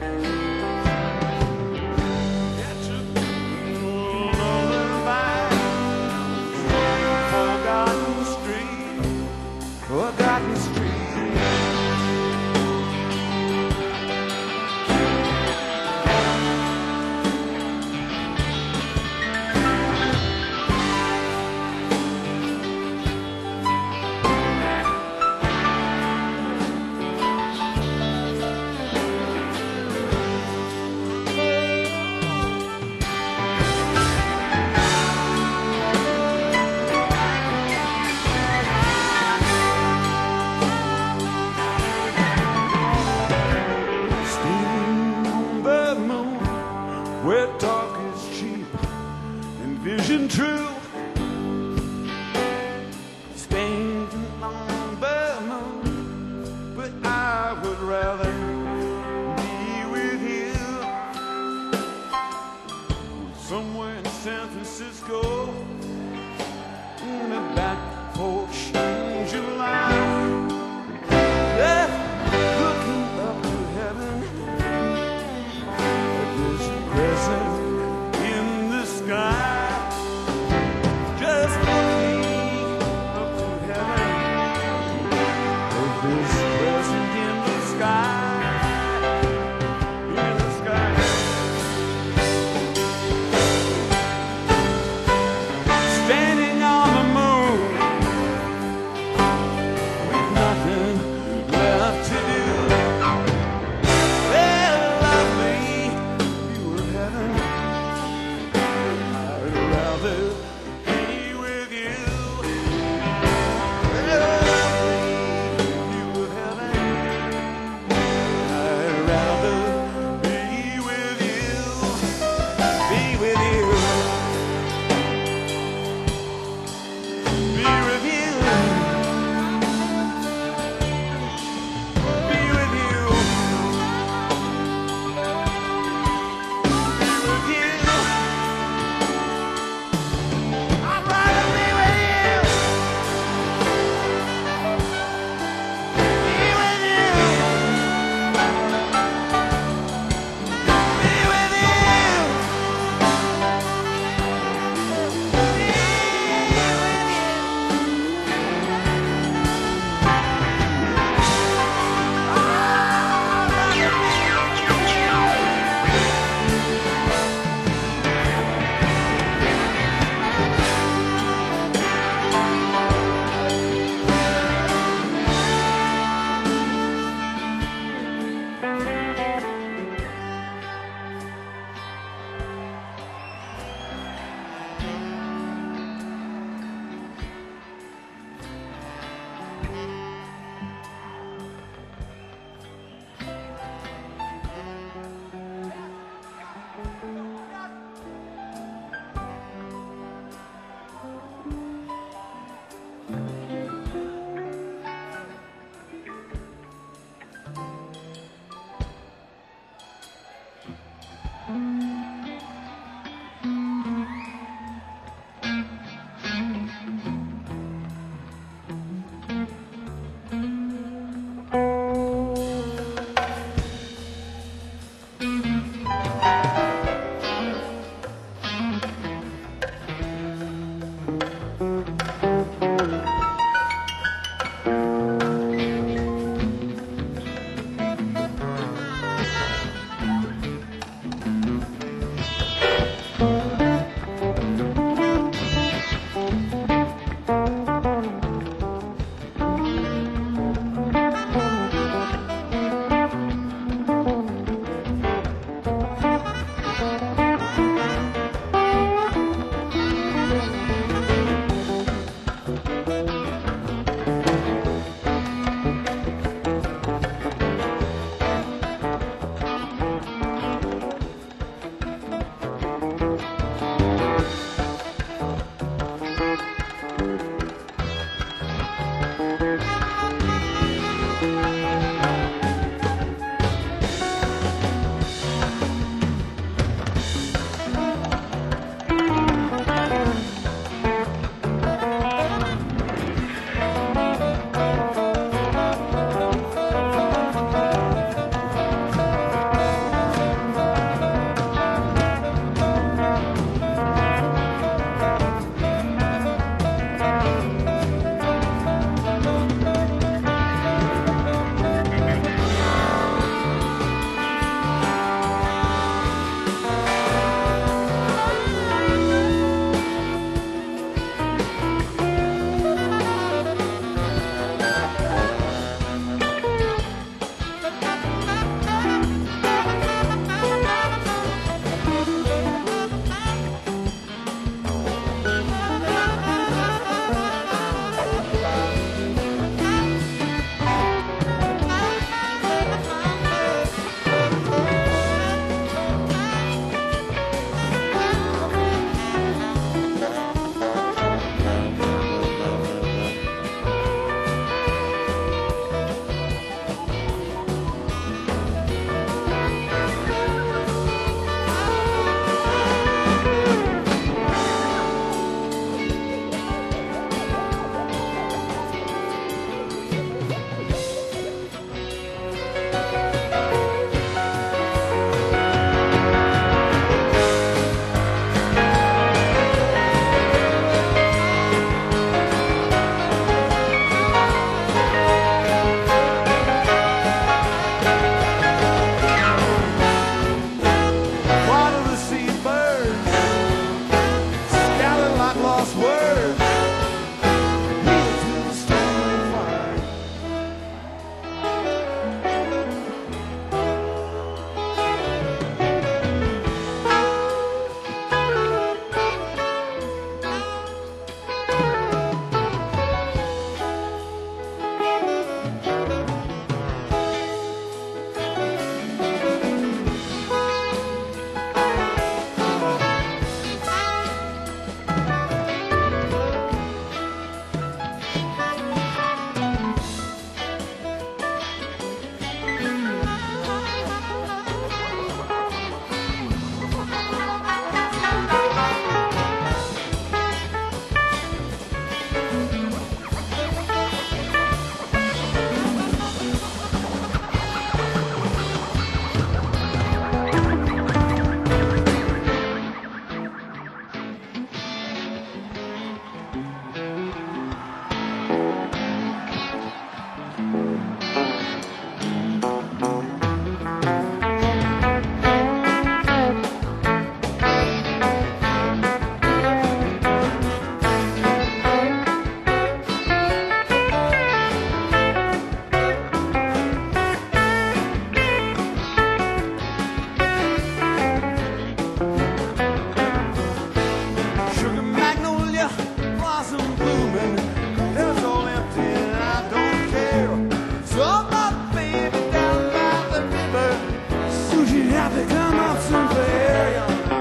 traffic come up soon for area.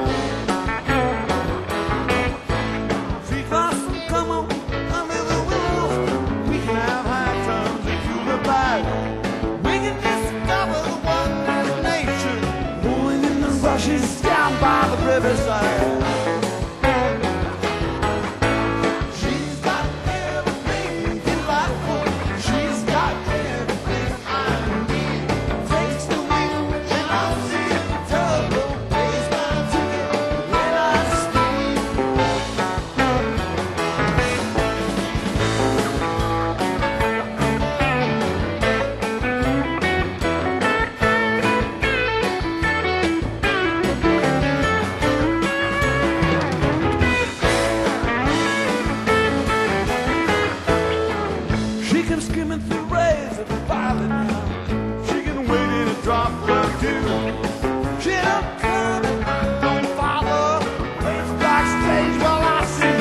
Street blossom come on under the willows. We can have high times if you look back. We can discover the wonders of nature, moving in the rushes down by the riverside. Skimming through rays of the violet now. She can wait in a drop or two. She don't come and I don't follow. Waits backstage while I see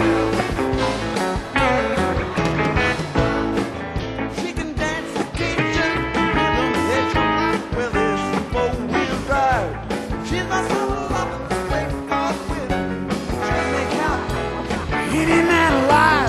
you. She can dance the Cajun rhythm, hitch her up with this four-wheel drive. She's my summer loving, straightforward wit. She'll make out any man alive.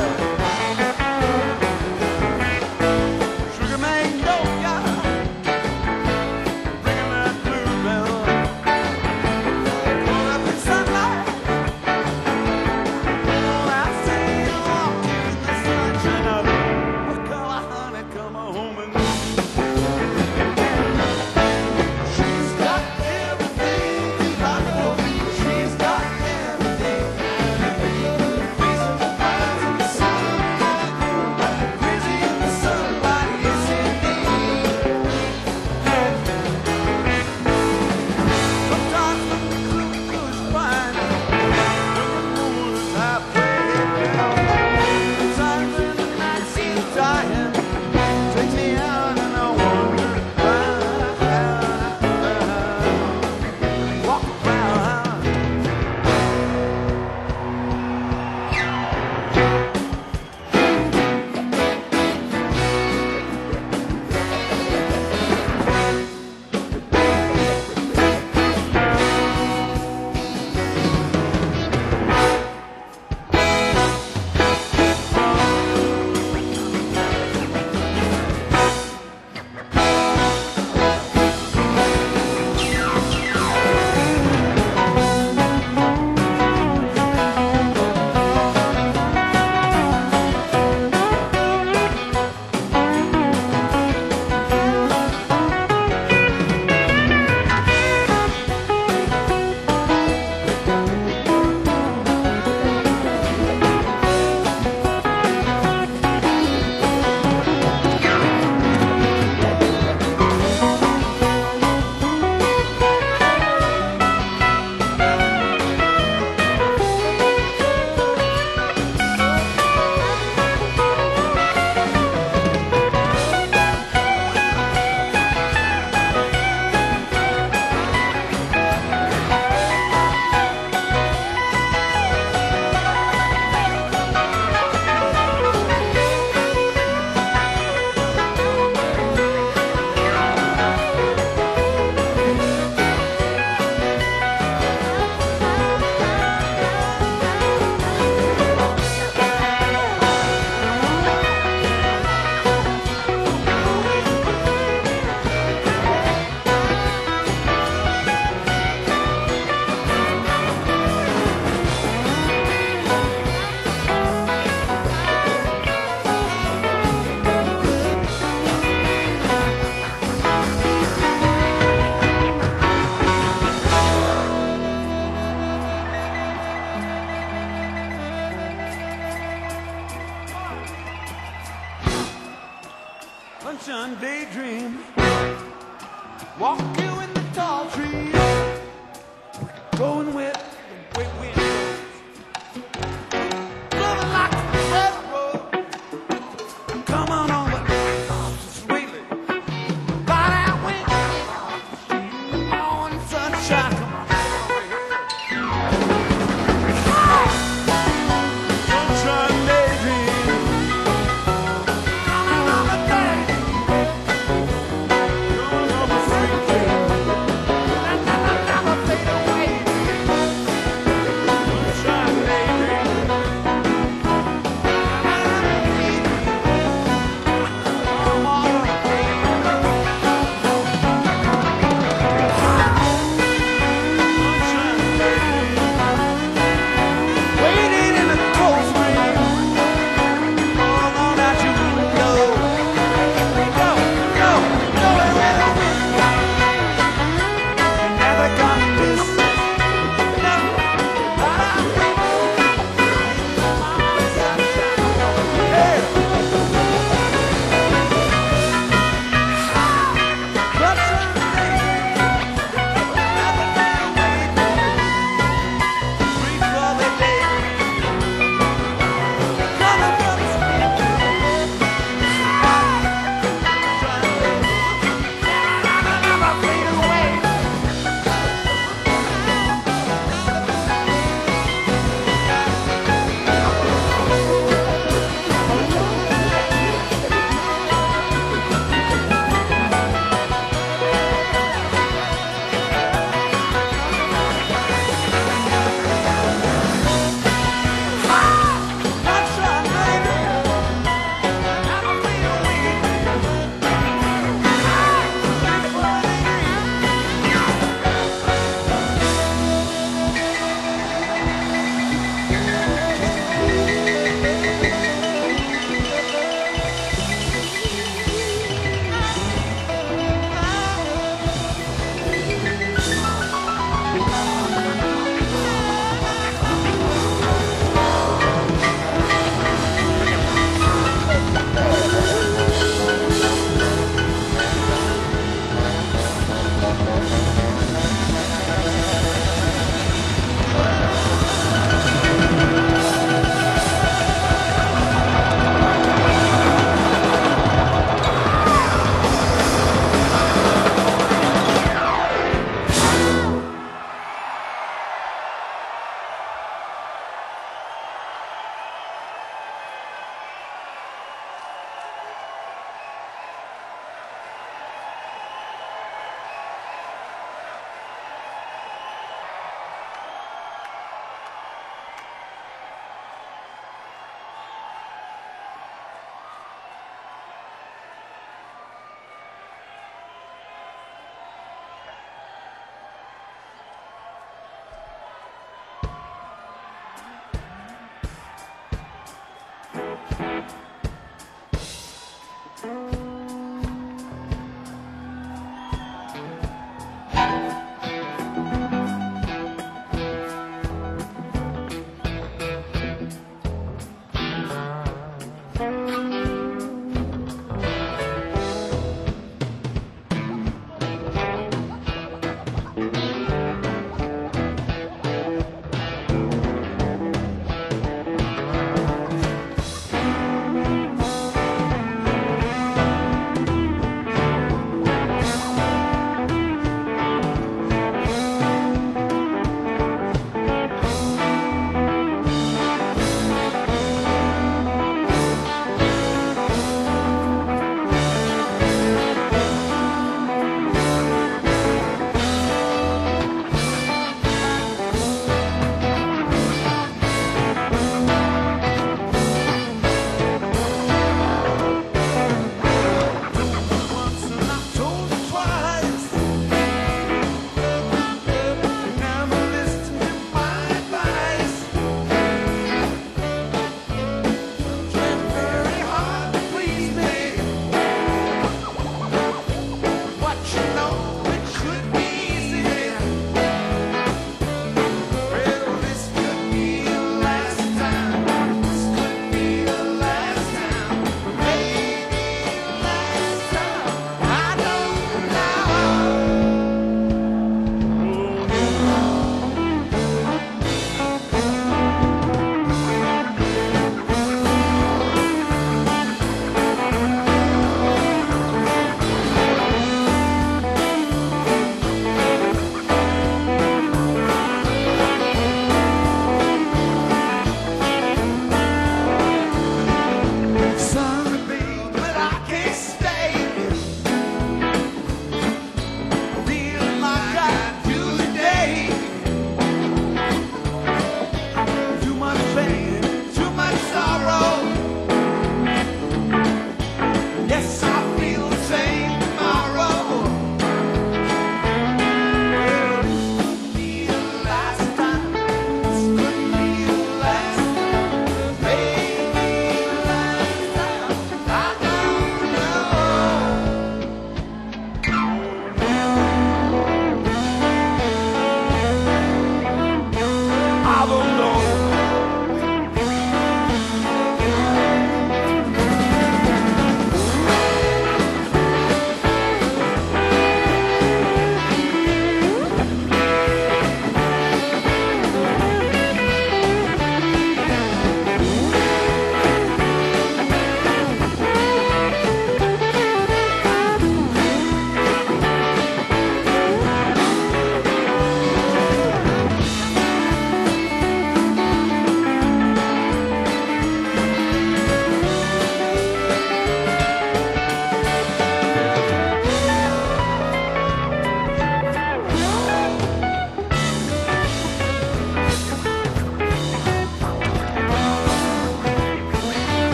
Sunshine daydream, walking